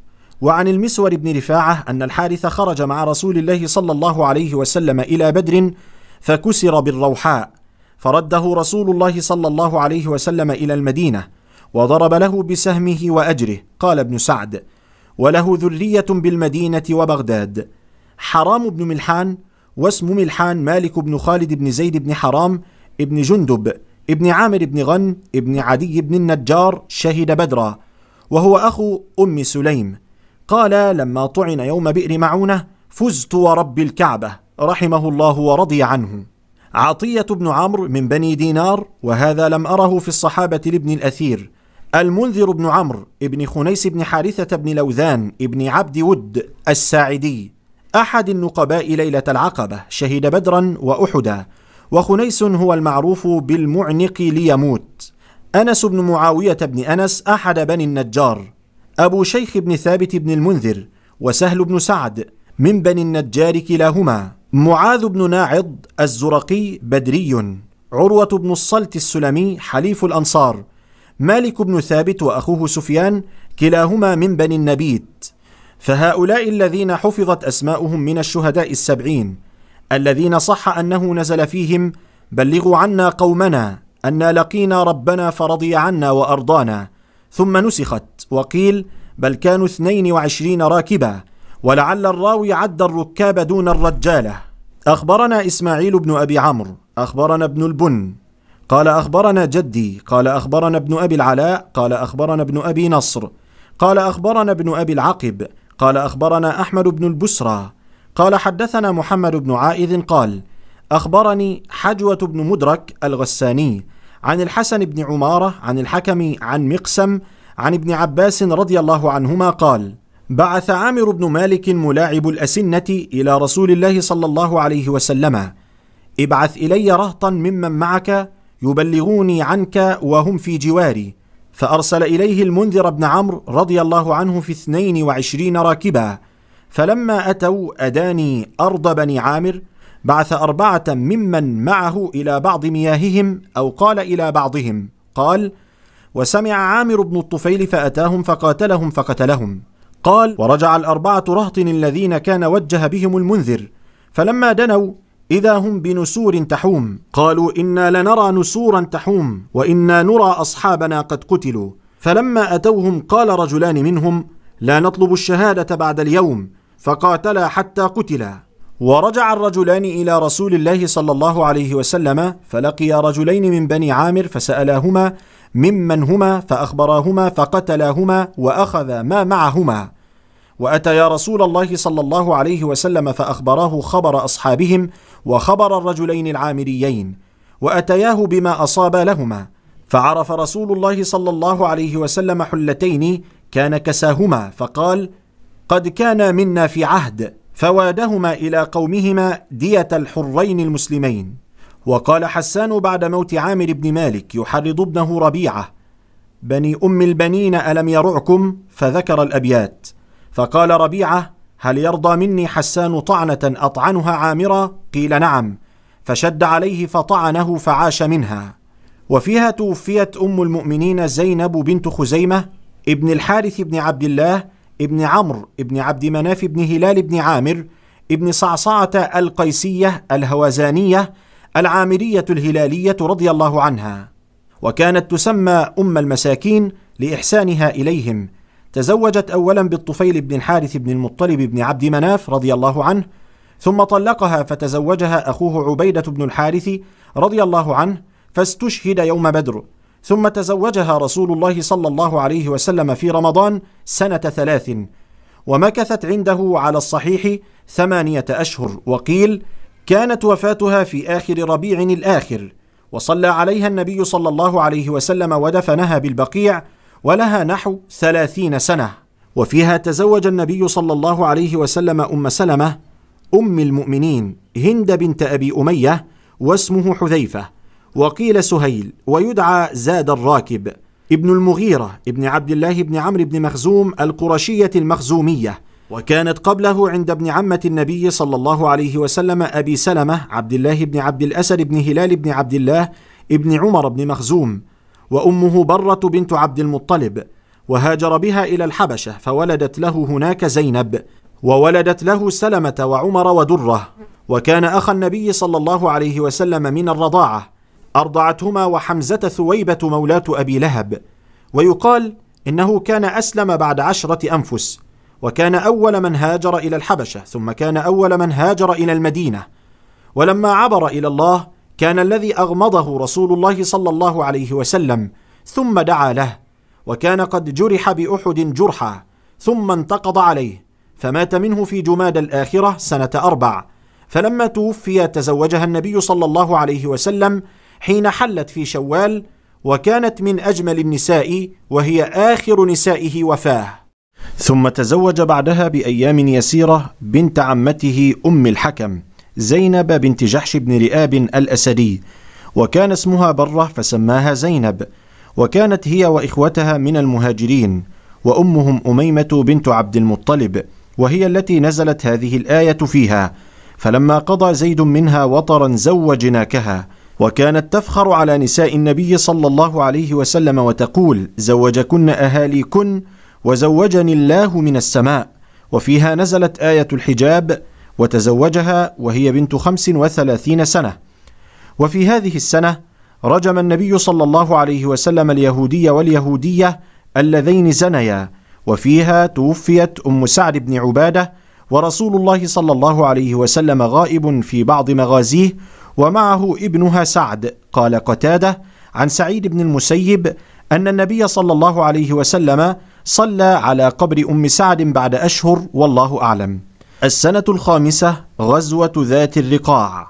وعن المسور بن رفاعة أن الحارث خرج مع رسول الله صلى الله عليه وسلم إلى بدر فكسر بالروحاء، فرده رسول الله صلى الله عليه وسلم إلى المدينة وضرب له بسهمه وأجره. قال ابن سعد: وله ذرية بالمدينة وبغداد. حرام بن ملحان، واسم ملحان مالك بن خالد بن زيد بن حرام ابن جندب ابن عامر بن غن ابن عدي بن النجار، شهد بدرا، وهو أخو أم سليم. قال: لما طعن يوم بئر معونة فزت ورب الكعبة، رحمه الله ورضي عنه. عطية بن عمرو من بني دينار، وهذا لم أره في الصحابة لابن الأثير. المنذر بن عمرو ابن خنيس بن حارثة بن لوذان ابن عبد ود الساعدي، أحد النقباء ليلة العقبة، شهد بدرا وأحدا. وخنيس هو المعروف بالمعنق ليموت. أنس بن معاوية بن أنس أحد بني النجار. أبو شيخ بن ثابت بن المنذر وسهل بن سعد من بني النجار كلاهما. معاذ بن ناعض الزرقي بدري. عروة بن الصلت السلمي حليف الأنصار. مالك بن ثابت وأخوه سفيان كلاهما من بني النبيت. فهؤلاء الذين حفظت أسماؤهم من الشهداء 70 الذين صح أنه نزل فيهم: بلغوا عنا قومنا أنا لقينا ربنا فرضي عنا وأرضانا، ثم نسخت، وقيل بل كانوا 22 راكبا، ولعل الراوي عد الركاب دون الرجالة. أخبرنا إسماعيل بن أبي عمرو أخبرنا ابن البن قال أخبرنا جدي قال أخبرنا ابن أبي العلاء قال أخبرنا ابن أبي نصر قال أخبرنا ابن أبي العقب قال أخبرنا أحمد بن البسرى قال حدثنا محمد بن عائذ قال أخبرني حجوة بن مدرك الغساني عن الحسن بن عمارة عن الحكم عن مقسم عن ابن عباس رضي الله عنهما قال: بعث عامر بن مالك ملاعب الأسنة إلى رسول الله صلى الله عليه وسلم: ابعث إلي رهطا ممن معك يبلغوني عنك وهم في جواري. فأرسل إليه المنذر بن عمرو رضي الله عنه في 22 راكبا. فلما أتوا أداني أرض بني عامر، بعث 4 ممن معه إلى بعض مياههم، أو قال إلى بعضهم. قال: وسمع عامر بن الطفيل فأتاهم فقاتلهم فقتلهم. قال: ورجع 4 رهط الذين كان وجه بهم المنذر، فلما دنوا إذا هم بنسور تحوم، قالوا: إنا لنرى نسورا تحوم، وإنا نرى أصحابنا قد قتلوا. فلما أتوهم قال رجلان منهم: لا نطلب الشهادة بعد اليوم، فقاتلا حتى قتلا. ورجع الرجلان إلى رسول الله صلى الله عليه وسلم، فلقي رجلين من بني عامر فسألاهما ممن هما، فأخبراهما فقتلاهما وأخذ ما معهما. وأتيا رسول الله صلى الله عليه وسلم فأخبراه خبر أصحابهم وخبر الرجلين العامريين، وأتياه بما أصاب لهما. فعرف رسول الله صلى الله عليه وسلم حلتين كان كساهما، فقال: قد كان منا في عهد، فوادهما إلى قومهما دية الحرين المسلمين. وقال حسان بعد موت عامر بن مالك يحرض ابنه ربيعة: بني أم البنين ألم يرعكم؟ فذكر الأبيات. فقال ربيعة: هل يرضى مني حسان طعنة أطعنها عامرا؟ قيل: نعم. فشد عليه فطعنه فعاش منها. وفيها توفيت أم المؤمنين زينب بنت خزيمة ابن الحارث بن عبد الله ابن عمرو ابن عبد مناف ابن هلال ابن عامر ابن صعصعة القيسية الهوازانية العامرية الهلالية رضي الله عنها، وكانت تسمى أم المساكين لإحسانها إليهم. تزوجت أولا بالطفيل بن الحارث بن المطلب بن عبد مناف رضي الله عنه، ثم طلقها فتزوجها أخوه عبيدة بن الحارث رضي الله عنه، فاستشهد يوم بدر. ثم تزوجها رسول الله صلى الله عليه وسلم في رمضان سنة 3، ومكثت عنده على الصحيح 8 أشهر. وقيل كانت وفاتها في آخر ربيع الآخر، وصلى عليها النبي صلى الله عليه وسلم ودفنها بالبقيع، ولها نحو 30 سنة. وفيها تزوج النبي صلى الله عليه وسلم أم سلمة أم المؤمنين هند بنت أبي أمية، واسمه حذيفة، وقيل سهيل، ويدعى زاد الراكب، ابن المغيرة ابن عبد الله بن عمرو بن مخزوم القرشية المخزومية، وكانت قبله عند ابن عمة النبي صلى الله عليه وسلم أبي سلمة عبد الله بن عبد الأسد بن هلال بن عبد الله ابن عمر بن مخزوم، وأمه برة بنت عبد المطلب، وهاجر بها إلى الحبشة، فولدت له هناك زينب، وولدت له سلمة وعمر ودرة، وكان أخ النبي صلى الله عليه وسلم من الرضاعة، أرضعتهما وحمزة ثويبة مولاة أبي لهب. ويقال إنه كان أسلم بعد 10 أنفس، وكان أول من هاجر إلى الحبشة، ثم كان أول من هاجر إلى المدينة. ولما عبر إلى الله كان الذي أغمضه رسول الله صلى الله عليه وسلم، ثم دعا له، وكان قد جرح بأحد جرحا، ثم انتقض عليه، فمات منه في جماد الآخرة سنة 4. فلما توفي تزوجها النبي صلى الله عليه وسلم حين حلت في شوال، وكانت من أجمل النساء، وهي آخر نسائه وفاة. ثم تزوج بعدها بأيام يسيرة بنت عمته أم الحكم زينب بنت جحش بن رئاب الأسدي، وكان اسمها برة فسماها زينب، وكانت هي وإخوتها من المهاجرين، وأمهم أميمة بنت عبد المطلب، وهي التي نزلت هذه الآية فيها: فلما قضى زيد منها وطرا زوجناكها. وكانت تفخر على نساء النبي صلى الله عليه وسلم وتقول: زوجكن أهاليكن وزوجني الله من السماء. وفيها نزلت آية الحجاب، وتزوجها وهي بنت 35 سنة. وفي هذه السنة رجم النبي صلى الله عليه وسلم اليهودي واليهودية اللذين زنيا، وفيها توفيت أم سعد بن عبادة، ورسول الله صلى الله عليه وسلم غائب في بعض مغازيه، ومعه ابنها سعد. قال قتادة عن سعيد بن المسيب أن النبي صلى الله عليه وسلم صلى على قبر أم سعد بعد أشهر، والله أعلم. السنة 5 غزوة ذات الرقاع،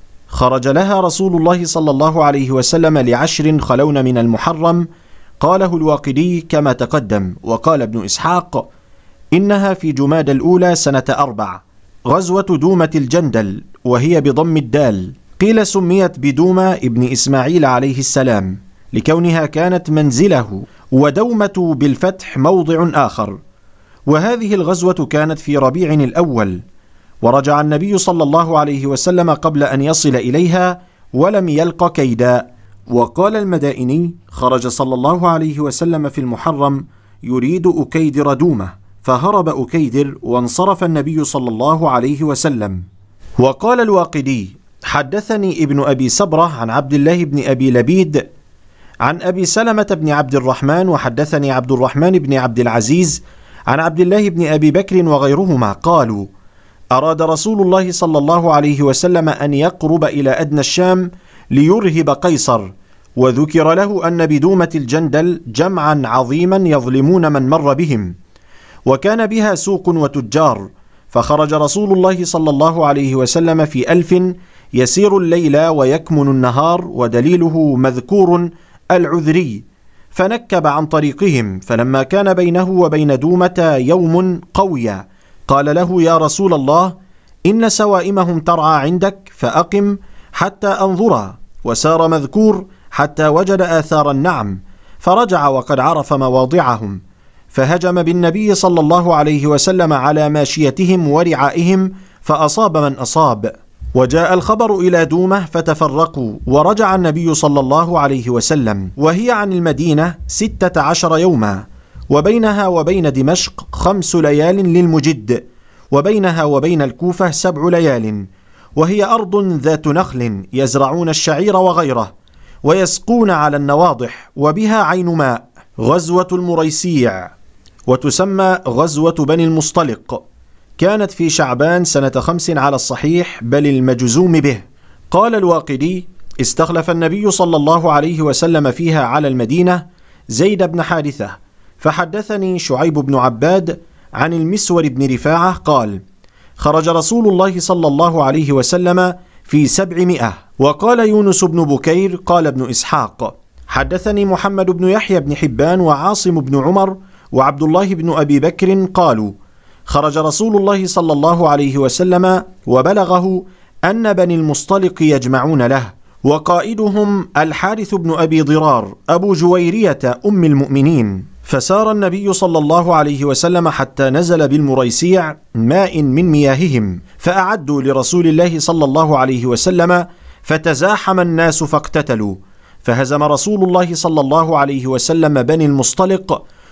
خرج لها رسول الله صلى الله عليه وسلم ل10 خلون من المحرم، قاله الواقدي كما تقدم. وقال ابن إسحاق إنها في جماد الأولى سنة 4. غزوة دومة الجندل، وهي بضم الدال، قيل سميت بدومة ابن إسماعيل عليه السلام لكونها كانت منزله، ودومة بالفتح موضع آخر. وهذه الغزوة كانت في ربيع الأول، ورجع النبي صلى الله عليه وسلم قبل أن يصل إليها ولم يلق كيدا. وقال المدائني: خرج صلى الله عليه وسلم في المحرم يريد أكيدر دومة، فهرب أكيدر وانصرف النبي صلى الله عليه وسلم. وقال الواقدي: حدثني ابن أبي سبرة عن عبد الله بن أبي لبيد عن أبي سلمة بن عبد الرحمن، وحدثني عبد الرحمن بن عبد العزيز عن عبد الله بن أبي بكر وغيرهما قالوا: أراد رسول الله صلى الله عليه وسلم أن يقرب إلى أدنى الشام ليرهب قيصر، وذكر له أن بدومة الجندل جمعا عظيما يظلمون من مر بهم، وكان بها سوق وتجار، فخرج رسول الله صلى الله عليه وسلم في 1000 يسير الليل ويكمن النهار، ودليله مذكور العذري، فنكب عن طريقهم، فلما كان بينه وبين دومة يوم قويا قال له: يا رسول الله، إن سوائمهم ترعى عندك، فأقم حتى أنظرا. وسار مذكور حتى وجد آثار النعم، فرجع وقد عرف مواضعهم، فهجم بالنبي صلى الله عليه وسلم على ماشيتهم ورعائهم، فأصاب من أصاب. وجاء الخبر إلى دومة فتفرقوا، ورجع النبي صلى الله عليه وسلم، وهي عن المدينة 16 يوما، وبينها وبين دمشق 5 ليال للمجد، وبينها وبين الكوفة 7 ليال، وهي أرض ذات نخل يزرعون الشعير وغيره، ويسقون على النواضح، وبها عين ماء. غزوة المريسيع، وتسمى غزوة بني المصطلق، كانت في شعبان سنة 5 على الصحيح، بل المجزوم به. قال الواقدي: استخلف النبي صلى الله عليه وسلم فيها على المدينة زيد بن حارثة. فحدثني شعيب بن عباد عن المسور بن رفاعة قال: خرج رسول الله صلى الله عليه وسلم في 700. وقال يونس بن بكير قال ابن إسحاق: حدثني محمد بن يحيى بن حبان وعاصم بن عمر وعبد الله بن أبي بكر قالوا: خرج رسول الله صلى الله عليه وسلم وبلغه أن بني المصطلق يجمعون له، وقائدهم الحارث بن أبي ضرار أبو جويرية أم المؤمنين. فسار النبي صلى الله عليه وسلم حتى نزل بالمريسيع ماء من مياههم، فأعدوا لرسول الله صلى الله عليه وسلم، فتزاحم الناس فاقتتلوا، فهزم رسول الله صلى الله عليه وسلم بني المصطلق،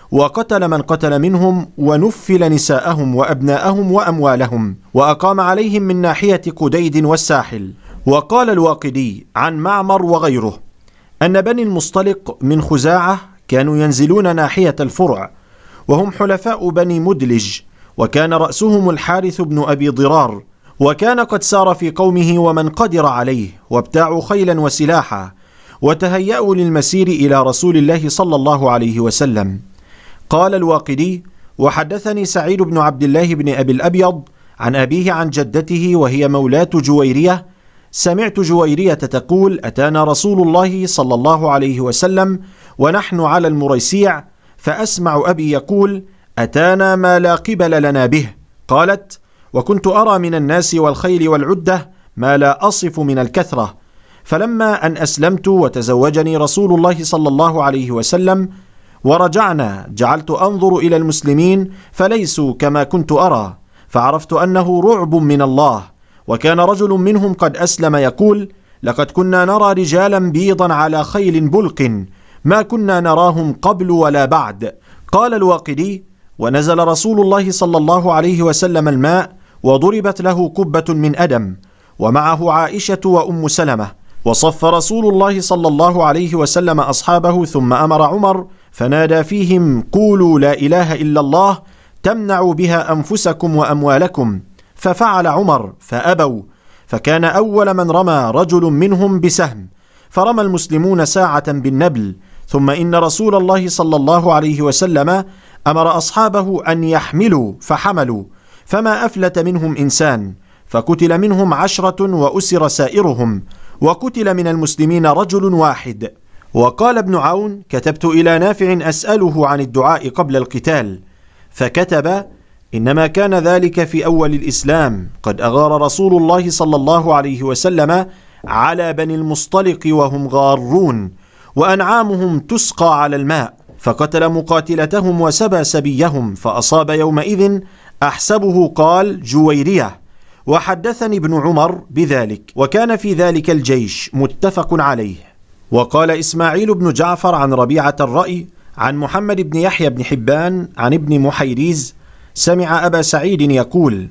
وقتل من قتل منهم، ونفل نساءهم وأبناءهم وأموالهم، وأقام عليهم من ناحية قديد والساحل. وقال الواقدي عن معمر وغيره أن بني المصطلق من خزاعة كانوا ينزلون ناحية الفرع، وهم حلفاء بني مدلج، وكان رأسهم الحارث بن أبي ضرار، وكان قد سار في قومه ومن قدر عليه، وابتاعوا خيلا وسلاحا، وتهيأوا للمسير إلى رسول الله صلى الله عليه وسلم. قال الواقدي: وحدثني سعيد بن عبد الله بن أبي الأبيض عن أبيه عن جدته وهي مولاة جويرية، سمعت جويرية تقول: أتانا رسول الله صلى الله عليه وسلم ونحن على المريسيع، فأسمع أبي يقول: أتانا ما لا قبل لنا به. قالت: وكنت أرى من الناس والخيل والعدة ما لا أصف من الكثرة، فلما أن أسلمت وتزوجني رسول الله صلى الله عليه وسلم ورجعنا، جعلت أنظر إلى المسلمين فليسوا كما كنت أرى، فعرفت أنه رعب من الله. وكان رجل منهم قد أسلم يقول: لقد كنا نرى رجالا بيضا على خيل بلق ما كنا نراهم قبل ولا بعد. قال الواقدي: ونزل رسول الله صلى الله عليه وسلم الماء، وضربت له قبة من أدم، ومعه عائشة وأم سلمة، وصف رسول الله صلى الله عليه وسلم أصحابه، ثم أمر عمر فنادى فيهم: قولوا لا إله إلا الله تمنعوا بها أنفسكم وأموالكم. ففعل عمر فأبوا، فكان أول من رمى رجل منهم بسهم، فرمى المسلمون ساعة بالنبل. ثم إن رسول الله صلى الله عليه وسلم أمر أصحابه أن يحملوا، فحملوا، فما أفلت منهم إنسان، فقتل منهم 10 وأسر سائرهم، وقتل من المسلمين رجل واحد. وقال ابن عون: كتبت إلى نافع أسأله عن الدعاء قبل القتال، فكتب: إنما كان ذلك في أول الإسلام، قد أغار رسول الله صلى الله عليه وسلم على بني المصطلق وهم غارون، وأنعامهم تسقى على الماء، فقتل مقاتلتهم وسبى سبيهم، فأصاب يومئذ أحسبه قال جويرية. وحدثني ابن عمر بذلك، وكان في ذلك الجيش، متفق عليه. وقال إسماعيل بن جعفر عن ربيعة الرأي عن محمد بن يحيى بن حبان عن ابن محيريز سمع أبا سعيد يقول: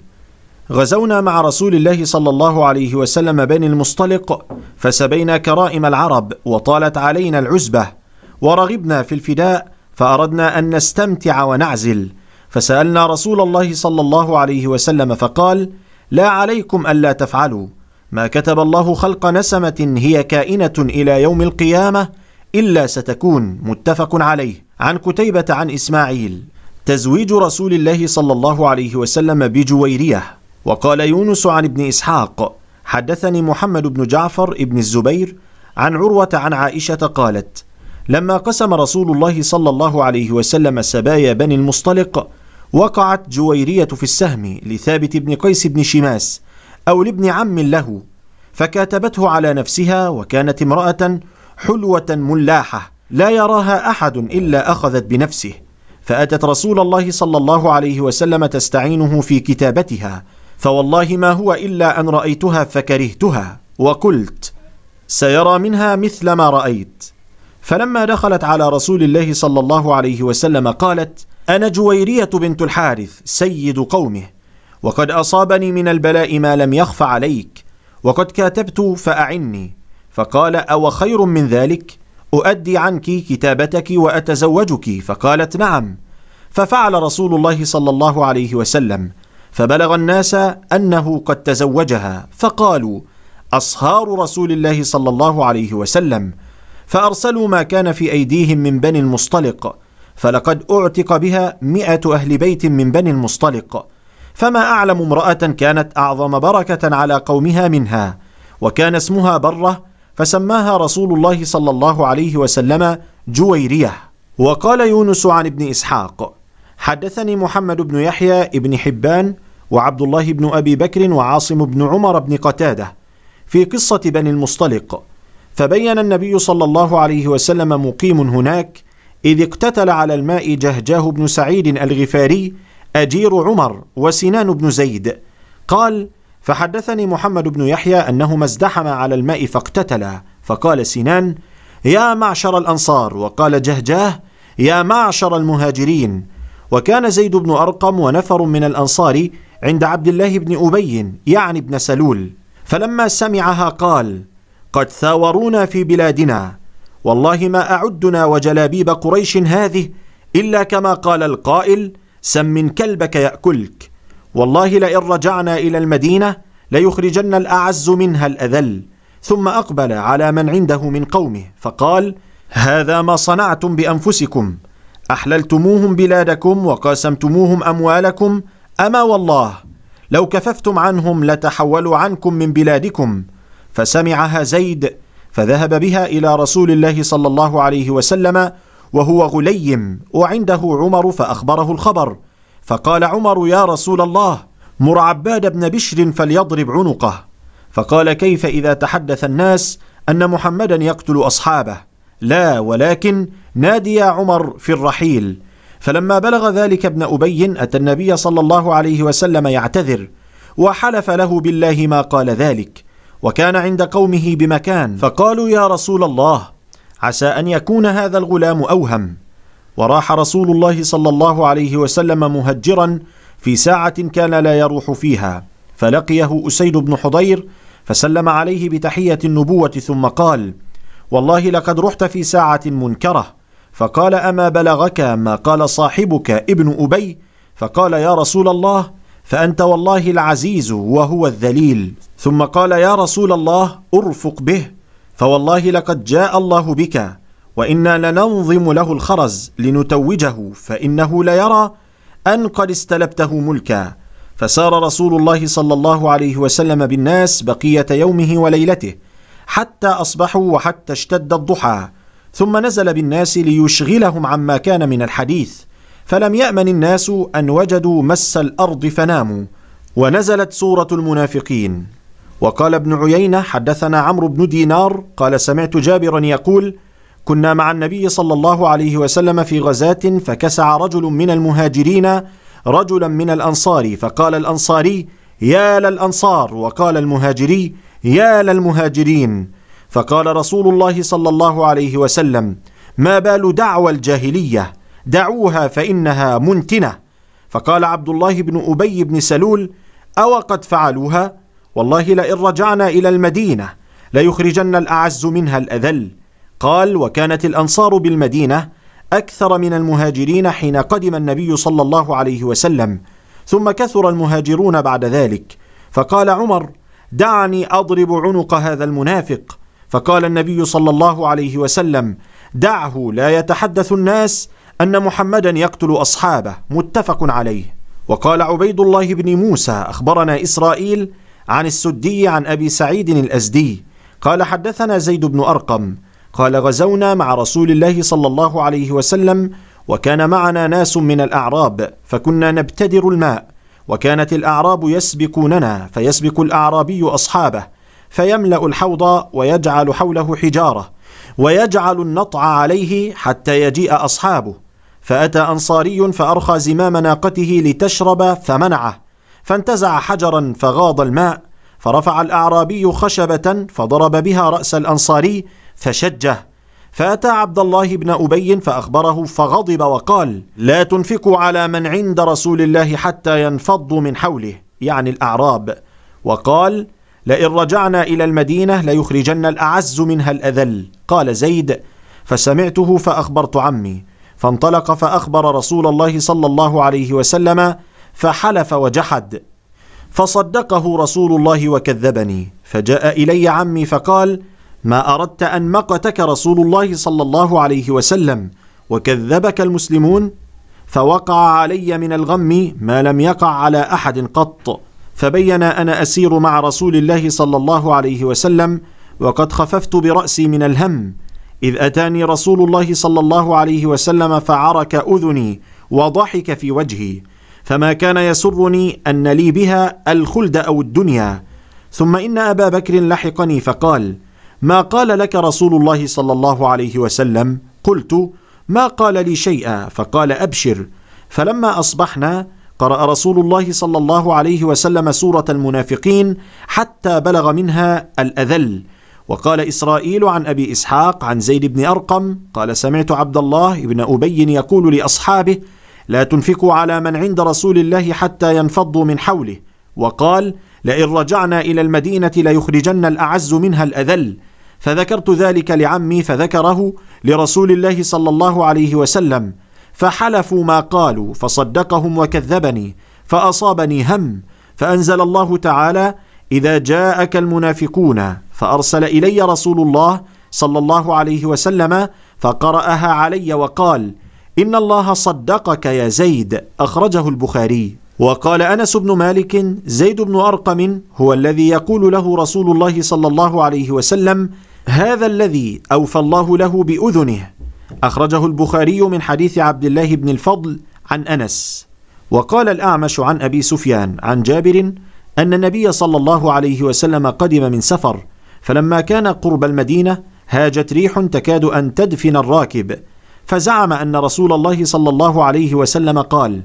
غزونا مع رسول الله صلى الله عليه وسلم بني المصطلق، فسبينا كرائم العرب، وطالت علينا العزبة، ورغبنا في الفداء، فأردنا أن نستمتع ونعزل، فسألنا رسول الله صلى الله عليه وسلم فقال: لا عليكم ألا تفعلوا، ما كتب الله خلق نسمة هي كائنة إلى يوم القيامة إلا ستكون. متفق عليه. عن قتيبة عن إسماعيل: تزويج رسول الله صلى الله عليه وسلم بجويرية. وقال يونس عن ابن إسحاق: حدثني محمد بن جعفر ابن الزبير عن عروة عن عائشة قالت: لما قسم رسول الله صلى الله عليه وسلم سبايا بني المصطلق، وقعت جويرية في السهم لثابت بن قيس بن شماس أو لابن عم له، فكاتبته على نفسها، وكانت امرأة حلوة ملاحة لا يراها أحد إلا أخذت بنفسه، فأتت رسول الله صلى الله عليه وسلم تستعينه في كتابتها، فوالله ما هو إلا أن رأيتها فكرهتها، وقلت: سيرى منها مثل ما رأيت. فلما دخلت على رسول الله صلى الله عليه وسلم قالت: أنا جويرية بنت الحارث سيد قومه، وقد أصابني من البلاء ما لم يخف عليك، وقد كاتبت فأعني. فقال: أو خير من ذلك؟ أؤدي عنك كتابتك وأتزوجك؟ فقالت: نعم. ففعل رسول الله صلى الله عليه وسلم، فبلغ الناس أنه قد تزوجها، فقالوا: أصهار رسول الله صلى الله عليه وسلم، فأرسلوا ما كان في أيديهم من بني المصطلق، فلقد أعتق بها 100 أهل بيت من بني المصطلق، فما أعلم امرأة كانت أعظم بركة على قومها منها، وكان اسمها برة، فسماها رسول الله صلى الله عليه وسلم جويرية. وقال يونس عن ابن إسحاق: حدثني محمد بن يحيى ابن حبان وعبد الله بن أبي بكر وعاصم بن عمر بن قتادة في قصة بني المصطلق، فبين النبي صلى الله عليه وسلم مقيم هناك، إذ اقتتل على الماء جهجاه بن سعيد الغفاري أجير عمر وسنان بن زيد. قال: فحدثني محمد بن يحيى أنهما ازدحما على الماء فاقتتلا، فقال سنان: يا معشر الأنصار، وقال جهجاه: يا معشر المهاجرين. وكان زيد بن أرقم ونفر من الأنصار عند عبد الله بن أبي يعني ابن سلول، فلما سمعها قال: قد ثاورونا في بلادنا، والله ما أعدنا وجلابيب قريش هذه إلا كما قال القائل: سمن كلبك يأكلك. والله لئن رجعنا إلى المدينة ليخرجن الأعز منها الأذل. ثم أقبل على من عنده من قومه فقال: هذا ما صنعتم بأنفسكم، أحللتموهم بلادكم وقاسمتموهم أموالكم، أما والله لو كففتم عنهم لتحولوا عنكم من بلادكم. فسمعها زيد فذهب بها إلى رسول الله صلى الله عليه وسلم وهو غليم وعنده عمر فأخبره الخبر. فقال عمر: يا رسول الله، مر عباد بن بشر فليضرب عنقه. فقال: كيف إذا تحدث الناس أن محمدا يقتل أصحابه؟ لا، ولكن نادي يا عمر في الرحيل. فلما بلغ ذلك ابن أبي أتى النبي صلى الله عليه وسلم يعتذر، وحلف له بالله ما قال ذلك، وكان عند قومه بمكان، فقالوا: يا رسول الله، عسى أن يكون هذا الغلام أوهم. وراح رسول الله صلى الله عليه وسلم مهجرا في ساعة كان لا يروح فيها، فلقيه أسيد بن حضير فسلم عليه بتحية النبوة، ثم قال: والله لقد رحت في ساعة منكرة. فقال: أما بلغك ما قال صاحبك ابن أبي؟ فقال: يا رسول الله، فأنت والله العزيز وهو الذليل. ثم قال: يا رسول الله، أرفق به، فوالله لقد جاء الله بك، وإنا لننظم له الخرز لنتوجه، فإنه ليرى أن قد استلبته ملكا. فسار رسول الله صلى الله عليه وسلم بالناس بقية يومه وليلته حتى أصبحوا وحتى اشتد الضحى، ثم نزل بالناس ليشغلهم عما كان من الحديث، فلم يأمن الناس أن وجدوا مس الأرض فناموا، ونزلت سورة المنافقين. وقال ابن عيينة: حدثنا عمرو بن دينار قال: سمعت جابرا يقول: كنا مع النبي صلى الله عليه وسلم في غزاة، فكسع رجل من المهاجرين رجلا من الأنصار، فقال الأنصاري: يا للأنصار، وقال المهاجري: يا للمهاجرين. فقال رسول الله صلى الله عليه وسلم: ما بال دعوى الجاهلية؟ دعوها فإنها منتنة. فقال عبد الله بن أبي بن سلول: أو قد فعلوها؟ والله لئن رجعنا إلى المدينة ليخرجن الأعز منها الأذل. قال: وكانت الأنصار بالمدينة أكثر من المهاجرين حين قدم النبي صلى الله عليه وسلم، ثم كثر المهاجرون بعد ذلك. فقال عمر: دعني أضرب عنق هذا المنافق. فقال النبي صلى الله عليه وسلم: دعه، لا يتحدث الناس أن محمدا يقتل أصحابه. متفق عليه. وقال عبيد الله بن موسى: أخبرنا إسرائيل عن السدي عن أبي سعيد الأزدي قال: حدثنا زيد بن أرقم قال: غزونا مع رسول الله صلى الله عليه وسلم، وكان معنا ناس من الأعراب، فكنا نبتدر الماء، وكانت الأعراب يسبقوننا، فيسبق الأعرابي أصحابه فيملأ الحوض ويجعل حوله حجارة، ويجعل النطع عليه حتى يجيء أصحابه. فأتى أنصاري فأرخى زمام ناقته لتشرب فمنعه، فانتزع حجرا فغاض الماء، فرفع الأعرابي خشبة فضرب بها رأس الأنصاري فشجه. فأتى عبد الله بن أبي فأخبره فغضب وقال: لا تنفقوا على من عند رسول الله حتى ينفضوا من حوله، يعني الأعراب. وقال: لئن رجعنا إلى المدينة ليخرجن الأعز منها الأذل. قال زيد: فسمعته فأخبرت عمي، فانطلق فأخبر رسول الله صلى الله عليه وسلم، فحلف وجحد، فصدقه رسول الله وكذبني. فجاء إلي عمي فقال: ما أردت أن مقتك رسول الله صلى الله عليه وسلم وكذبك المسلمون؟ فوقع علي من الغم ما لم يقع على أحد قط. فبين أنا أسير مع رسول الله صلى الله عليه وسلم، وقد خففت برأسي من الهم، إذ أتاني رسول الله صلى الله عليه وسلم فعرك أذني وضحك في وجهي، فما كان يسرني أن لي بها الخلد أو الدنيا. ثم إن أبا بكر لحقني فقال: ما قال لك رسول الله صلى الله عليه وسلم؟ قلت: ما قال لي شيئا. فقال: أبشر. فلما أصبحنا قرأ رسول الله صلى الله عليه وسلم سورة المنافقين حتى بلغ منها الأذل، وقال إسرائيل عن أبي إسحاق عن زيد بن أرقم قال: سمعت عبد الله بن أبي يقول لأصحابه: لا تنفقوا على من عند رسول الله حتى ينفضوا من حوله. وقال: لئن رجعنا إلى المدينة ليخرجن الأعز منها الأذل. فذكرت ذلك لعمي فذكره لرسول الله صلى الله عليه وسلم، فحلفوا ما قالوا فصدقهم وكذبني، فأصابني هم، فأنزل الله تعالى: إذا جاءك المنافقون، فأرسل إلي رسول الله صلى الله عليه وسلم فقرأها علي وقال: إن الله صدقك يا زيد. أخرجه البخاري. وقال أنس بن مالك: زيد بن أرقم هو الذي يقول له رسول الله صلى الله عليه وسلم: هذا الذي أوفى الله له بأذنه. أخرجه البخاري من حديث عبد الله بن الفضل عن أنس. وقال الأعمش عن أبي سفيان عن جابر أن النبي صلى الله عليه وسلم قدم من سفر، فلما كان قرب المدينة هاجت ريح تكاد أن تدفن الراكب، فزعم أن رسول الله صلى الله عليه وسلم قال: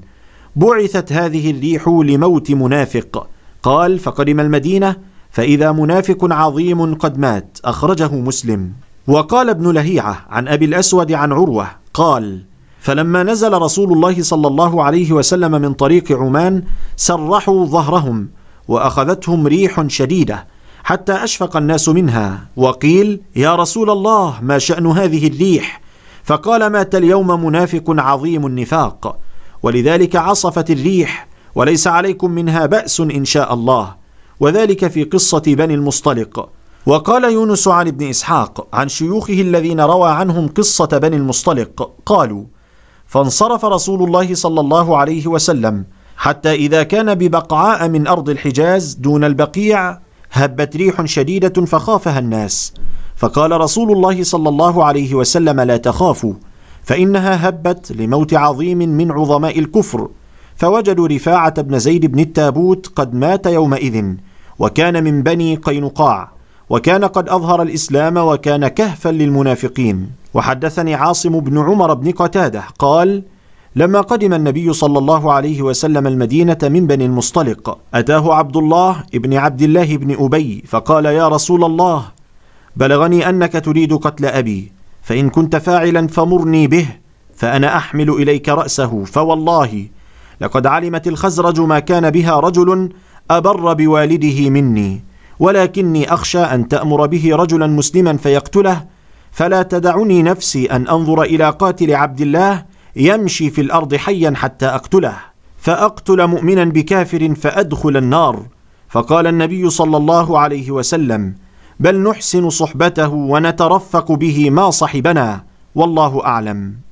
بعثت هذه الريح لموت منافق. قال: فقدم المدينة فإذا منافق عظيم قد مات. أخرجه مسلم. وقال ابن لهيعة عن أبي الأسود عن عروة قال: فلما نزل رسول الله صلى الله عليه وسلم من طريق عمان سرحوا ظهرهم وأخذتهم ريح شديدة حتى أشفق الناس منها، وقيل: يا رسول الله ما شأن هذه الريح؟ فقال: مات اليوم منافق عظيم النفاق، ولذلك عصفت الريح، وليس عليكم منها بأس إن شاء الله. وذلك في قصة بني المصطلق. وقال يونس عن ابن إسحاق عن شيوخه الذين روى عنهم قصة بني المصطلق قالوا: فانصرف رسول الله صلى الله عليه وسلم حتى إذا كان ببقعاء من أرض الحجاز دون البقيع هبت ريح شديدة فخافها الناس، فقال رسول الله صلى الله عليه وسلم: لا تخافوا، فإنها هبت لموت عظيم من عظماء الكفر. فوجدوا رفاعة بن زيد بن التابوت قد مات يومئذ، وكان من بني قينقاع، وكان قد أظهر الإسلام وكان كهفا للمنافقين. وحدثني عاصم بن عمر بن قتادة قال: لما قدم النبي صلى الله عليه وسلم المدينة من بني المصطلق أتاه عبد الله ابن عبد الله بن أبي فقال: يا رسول الله، بلغني أنك تريد قتل أبي، فإن كنت فاعلا فمرني به، فأنا أحمل إليك رأسه، فوالله لقد علمت الخزرج ما كان بها رجل أبر بوالده مني، ولكني أخشى أن تأمر به رجلا مسلما فيقتله، فلا تدعني نفسي أن أنظر إلى قاتل عبد الله يمشي في الأرض حيا حتى أقتله، فأقتل مؤمنا بكافر فأدخل النار. فقال النبي صلى الله عليه وسلم: بل نحسن صحبته ونترفق به ما صحبنا، والله أعلم.